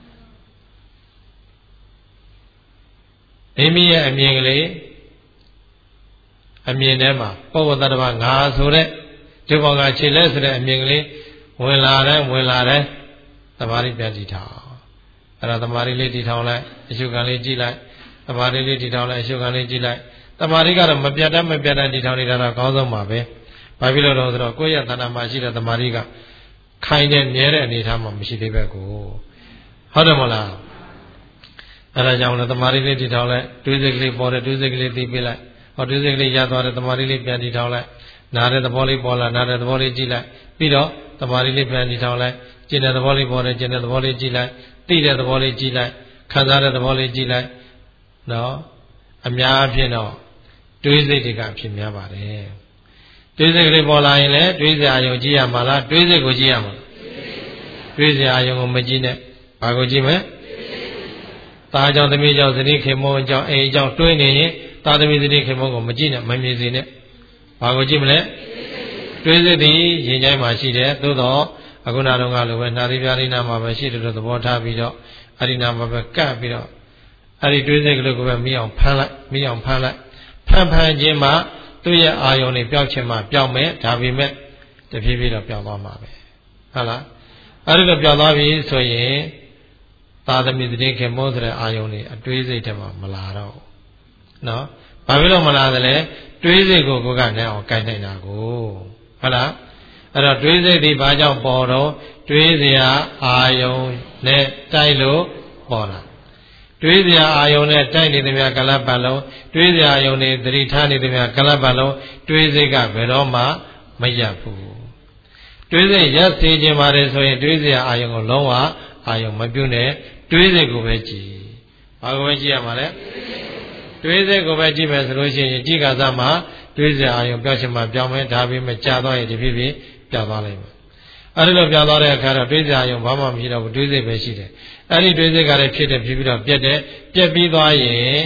မိမိရဲ့အမြင်ကလေးအမြင်ထဲမှာပုဂ္ဂိုလ်တ attva ငါဆိုတဲ့ဒီဘောင်ကခြေလဲဆိုတဲ့အမြင်ကလေးဝင်လာတယ်ဝင်လာတယ်တမာရီပြန်တည်ထောင်အဲ့ဒါတမာရီလေးတည်ထောင်လိုက်အရှုခံလေးကြည့်လိုက်တမာရီလေးတည်ထောင်လိုက်အရှုခံလေးကြည့်လိုက်တမာရီကတော့မပြတ်တတ်မပြတ်တတ်တည်ထောင်နေတာတော့အကောင်းဆုံးပါပဲဘာဖြစ်လို့လဲဆိုတော့ကိုယ့်ရဲ့တဏ္ဍာမှာရှိတဲ့တမာရီကခိုင်တဲ့မြဲတဲ့အနေအထားမှာမရှိသေးပဲကိုဟုတ်တယ်မလားအဲ့ဒါကြောင့်လည်းတမာရီလေးတည်ထောင်လိုက်တွေးစိတ်ကလေးပေါ်တယ်တွေးစိတ်ကလေးသိပြလိုက်ဟောတွေးစိတ်ကလေးရသွားတယ်တမာရီလေးပြန်တည်ထောင်လိုက်နားတဲ့သဘောလေးပေါ်လာနားတဲ့သဘောလေးကြည့်လိုက်ပြီးတော့တမာရီလေးပြန်တည်ထောင်လိုက်ကျင်တဲ့သဘောလေးပေါ်တယ်ကျင်တဲ့သဘောလေးကြည့်လိုက်သိတဲ့သဘောလေးကြည့်လိုက်ခံစားတဲ့သဘောလေးကြည့်လိုက်နော်အများအဖြစ်တော့တွေးစိတ်တွေကဖြစ်များပါတယ်တွေးစိတ်ကလေးပေါ်လာရင်လည်းတွေးစရာအယုံကြည့်ရမှာလားတွေးစိတ်ကိုကြည့်ရမှာလားတွေးစရာအယုံကိုမကြည့်နဲ့ဘာကိုကြည့်မလဲသားကြောင့်သမီးကြောင့်ဇနီးခင်မောကြောင့်အိမ်ကြောင့်တွေးနေရင်သားသမီးဇနီးခင်မောကိုမကြည့်နဲ့မမြင်စေနဲ့ဘာကိုကြည့်မလဲတွေးစိတ်သည်ရင်ချိုင်းမှာရှိတယ်သို့တော့အခုနာတော့ကလိုပဲနာရီပြားလေးနာမှာပဲရှိတယ်လို့သဘောထားပြီးတော့အရိနာမှာပဲကပ်ပြီးတော့အဲ့ဒီတွေးစိတ်ကလေးကိုပဲမိအောင်ဖမ်းလိုက်မိအောင်ဖမ်းလိုက်ဖမ်းဖမ်းခြင်းမှာသူ့ရဲ့အာယုံတွေပျောက်ခြင်းမှာပျောက်မယ်ဒါပေမဲ့တဖြည်းဖြည်းတော့ပျောက်သွားမှာပဲဟုတ်လားအဲ့ဒီလိုပျောက်သွားပြီဆိုရင်သာသမီတတိခေမောဆိုတဲ့အာယုံတွေအတွေးစိတ်ထဲမှာမလာတော့ဘူးနော်ဘာဖြစ်လို့မလာသလဲတွေးစိတ်ကိုကိုကနဲ့အောင်ကြိုက်နေတာကိုဟုတ်လားအဲ့တော့တွေးစိတ်ဒီဘာကြောင့်ပေါ်တော့တွေးစရာအာယုံနဲ့တိုက်လို့ပေါ်လာတွေးစရာအာယုံနဲ့တိုက်နေသည်များကလပ်ပတ်လုံးတွေးစရာအာယုံတွေသတိထားနေသည်များကလပ်ပတ်လုံးတွေးစိတ်ကဘယ်တော့မှမရပ်ဘူးတွေးစိတ်ရပ်စေခြင်းပါတယ်ဆိုရင်တွေးစရာအာယုံကိုလုံးဝအာယုံမပြုတ်နဲ့တွေးစိတ်ကိုပဲကြည့်ဘာကိုပဲကြည့်ရမှာလဲတွေးစိတ်ကိုပဲကြည့်မယ်ဆိုလို့ရှိရင်ကြည့်ကစားမှာတွေးစရာအာယုံပြောင်းချင်မှပြောင်းမယ်ဒါပေမဲ့ကြာသွားရင်ဒီဖြစ်ဖြစ်ပြောင်းသွားလိမ့်မယ်အဲ့ဒီလိုပြောင်းသွားတဲ့အခါတော့တွေးစရာအာယုံဘာမှမရှိတော့ဘူးတွေးစိတ်ပဲရှိတယ်အဲ့ဒီတွေးစိတ်ကလည်းဖြစ်တယ်ဖြစ်ပြီးတော့ပြက်တယ်ပြက်ပြီးသွားရင်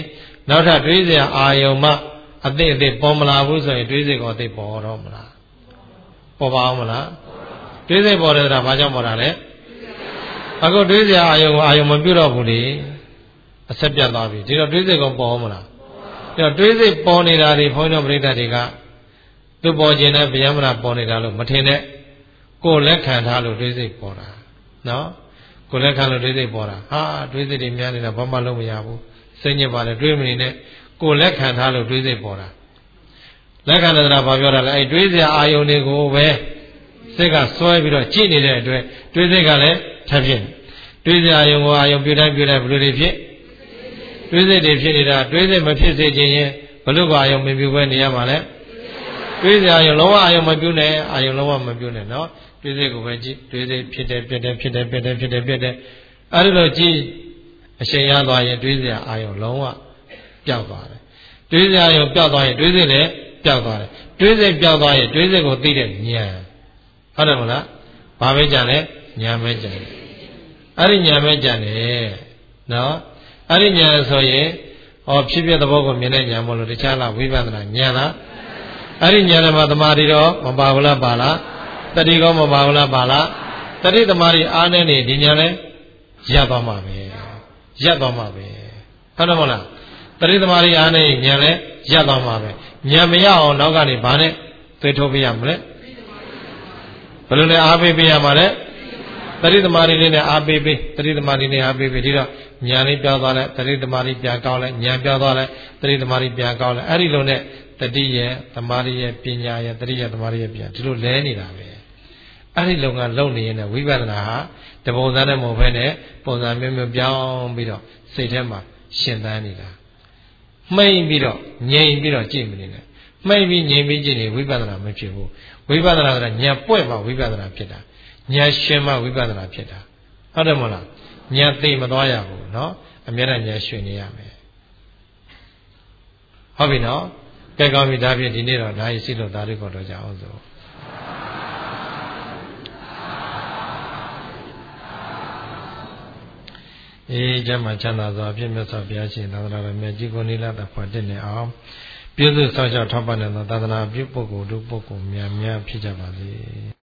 နောက်ထပ်တွေးစရာအာယုံမှအသိအသိပေါ်မလာဘူးဆိုရင်တွေးစိတ်ကိုအသိပေါ်တော့မလားပေါ်ပါအောင်မလားတွေးစိတ်ပေါ်တယ်ဆိုတာဘာကြောင့်ပေါ်တာလဲအခုတွေးစရာအာယုံကိုအာယုံမပြုတ်တော့ဘူးလေအဆက်ပြတ်သွားပြီဒီတော့တွေးစိတ်ကပေါ်အောင်မလားဒီတော့တွေးစိတ်ပေါ်နေတာတွေဘုန်းတော်ပရိသတ်တွေကသူပေါ်ခြင်းနဲ့ဗျာမနာပေါ်နေတာလို့မထင်နဲ့ကိုယ်လက်ခံထားလို့တွေးစိတ်ပေါ်တာနော်ကိုယ်လက်ခံလို့တွေးစိတ်ပေါ်တာဟာတွေးစိတ်တွေများနေတာဘာမှလုပ်မရဘူးစိတ်ညစ်ပါလေတွေးမနေနဲ့ကိုယ်လက်ခံထားလို့တွေးစိတ်ပေါ်တာလက်ခံတဲ့တရားဘာပြောတာလဲအဲတွေးစရာအာယုန်တွေကိုပဲစိတ်ကစွဲပြီးတော့ကြည့်နေတဲ့အတွက်တွေးစိတ်ကလည်းထပ်ဖြစ်တွေးစရာအာယုန်ကိုအာယုန်ပြတိုင်းပြတိုင်းဘယ်လိုတွေဖြစ်တွေးစိတ်တွေဖြစ်နေတာတွေးစိတ်မဖြစ်စေခြင်းရင်ဘယ်လိုကအာယုန်မပြုဘဲနေရမှာလဲတွေးစရာအာယုန်လုံးဝအာယုန်မပြုနဲ့အာယုန်လုံးဝမပြုနဲ့နော်တွေးစိတ်ကိုပဲကြည့်တွေးစိတ်ဖြစ်တယ်ပြတယ်ဖြစ်တယ်ပြတယ်ဖြစ်တယ်ပြတယ်အဲဒီလိုကြည့်အချိန်ရသွားရင်တွေးစရာအာယုန်လုံးဝပျောက်သွားတယ်တွေးစရာအာယုန်ပျောက်သွားရင်တွေးစိတ်လည်းပျောက်သွားတယ်တွေးစိတ်ပျောက်သွားရင်တွေးစိတ်ကိုသိတဲ့ဉာဏ်ဟုတ်တယ်မလားဘာပဲကြံလဲဉာဏ်ပဲကြံတယ်အဲ့ဒီဉာဏ်ပဲကြံတယ်နော်အဲ့ဒီဉာဏ်ဆိုရင်ဟောဖြစ်ဖြစ်သဘောကိုမြင်တဲ့ဉာဏ်မလို့တခြားလားဝိပဿနာဉာဏ်လားအဲ့ဒီဉာဏ်မှာသမာဓိတော့မပါဘူးလားပါလားတတိကောမပါဘူးလားပါလားတတိသမာဓိအားနဲ့နေဒီဉာဏ်လဲရပ်သွားမှာပဲရပ်သွားမှာပဲဟုတ်တယ်မလားတတိသမာဓိအားနဲ့ဉာဏ်လဲရပ်သွားမှာပဲဉာဏ်မရအောင်နောက်ကနေဘာနဲ့သွေးထုတ်ပြရမလဲဘယ်လိုလဲအားပေးပြရမှာလဲတတိသမာဓိလေးနဲ့အားပေးပေးတတိသမာဓိနဲ့အားပေးပေးဒီတော့ဉာဏ်လေးပြောင်းသွားလဲတတိသမာဓိပြန်ကောင်းလဲဉာဏ်ပြောင်းသွားလဲတတိသမာဓိပြန်ကောင်းလဲအဲ့ဒီလိုနဲ့တတိရဲ့သမာဓိရဲ့ပညာရဲ့တတိရဲ့သမာဓိရဲ့ပြန်ဒီလိုလဲနေတာပဲအဲ့ဒီလုံကလုံနေရင်ဝိပဿနာဟာတပုံစံနဲ့မဟုတ်ဘဲနဲ့ပုံစံမျိုးမျိုးပြောင်းပြီးတော့စိတ်ထဲမှာရှင်သန်နေတာမှိန်ပြီးတော့ငြိမ်ပြီးတော့ကြည့်မနေနဲ့မှိန်ပြီးငြိမ်ပြီးကြည့်နေဝိပဿနာမဖြစ်ဘူးဝိပဿနာဆိုတာညာပွက်မှဝိပဿနာဖြစ်တာညာရှင်မှဝိပဿနာဖြစ်တာဟုတ်တယ်မလားညာသိမသွားရဘူးเนาะအမြဲတမ်းညာရှင်နေရမယ်ဟုတ်ပြီเนาะကဲကောင်းပြီဒါဖြင့်ဒီနေ့တော့ဒါကြီးစိလို့သားလေးခေါ်တော့ကြအောင်ဆိုအေးကျမ်းမှာချမ်းသာစွာအဖြစ်မြတ်စွာဘုရားရှင်သာသနာတော်မြတ်ကြီးကိုနိလတဖွာတက်နေအောင်ပြုစုစောင့်ရှောက်ထောက်ပံ့နေသောသာသနာပြုပုဂ္ဂိုလ်တို့ပုဂ္ဂိုလ်များများဖြစ်ကြပါစေ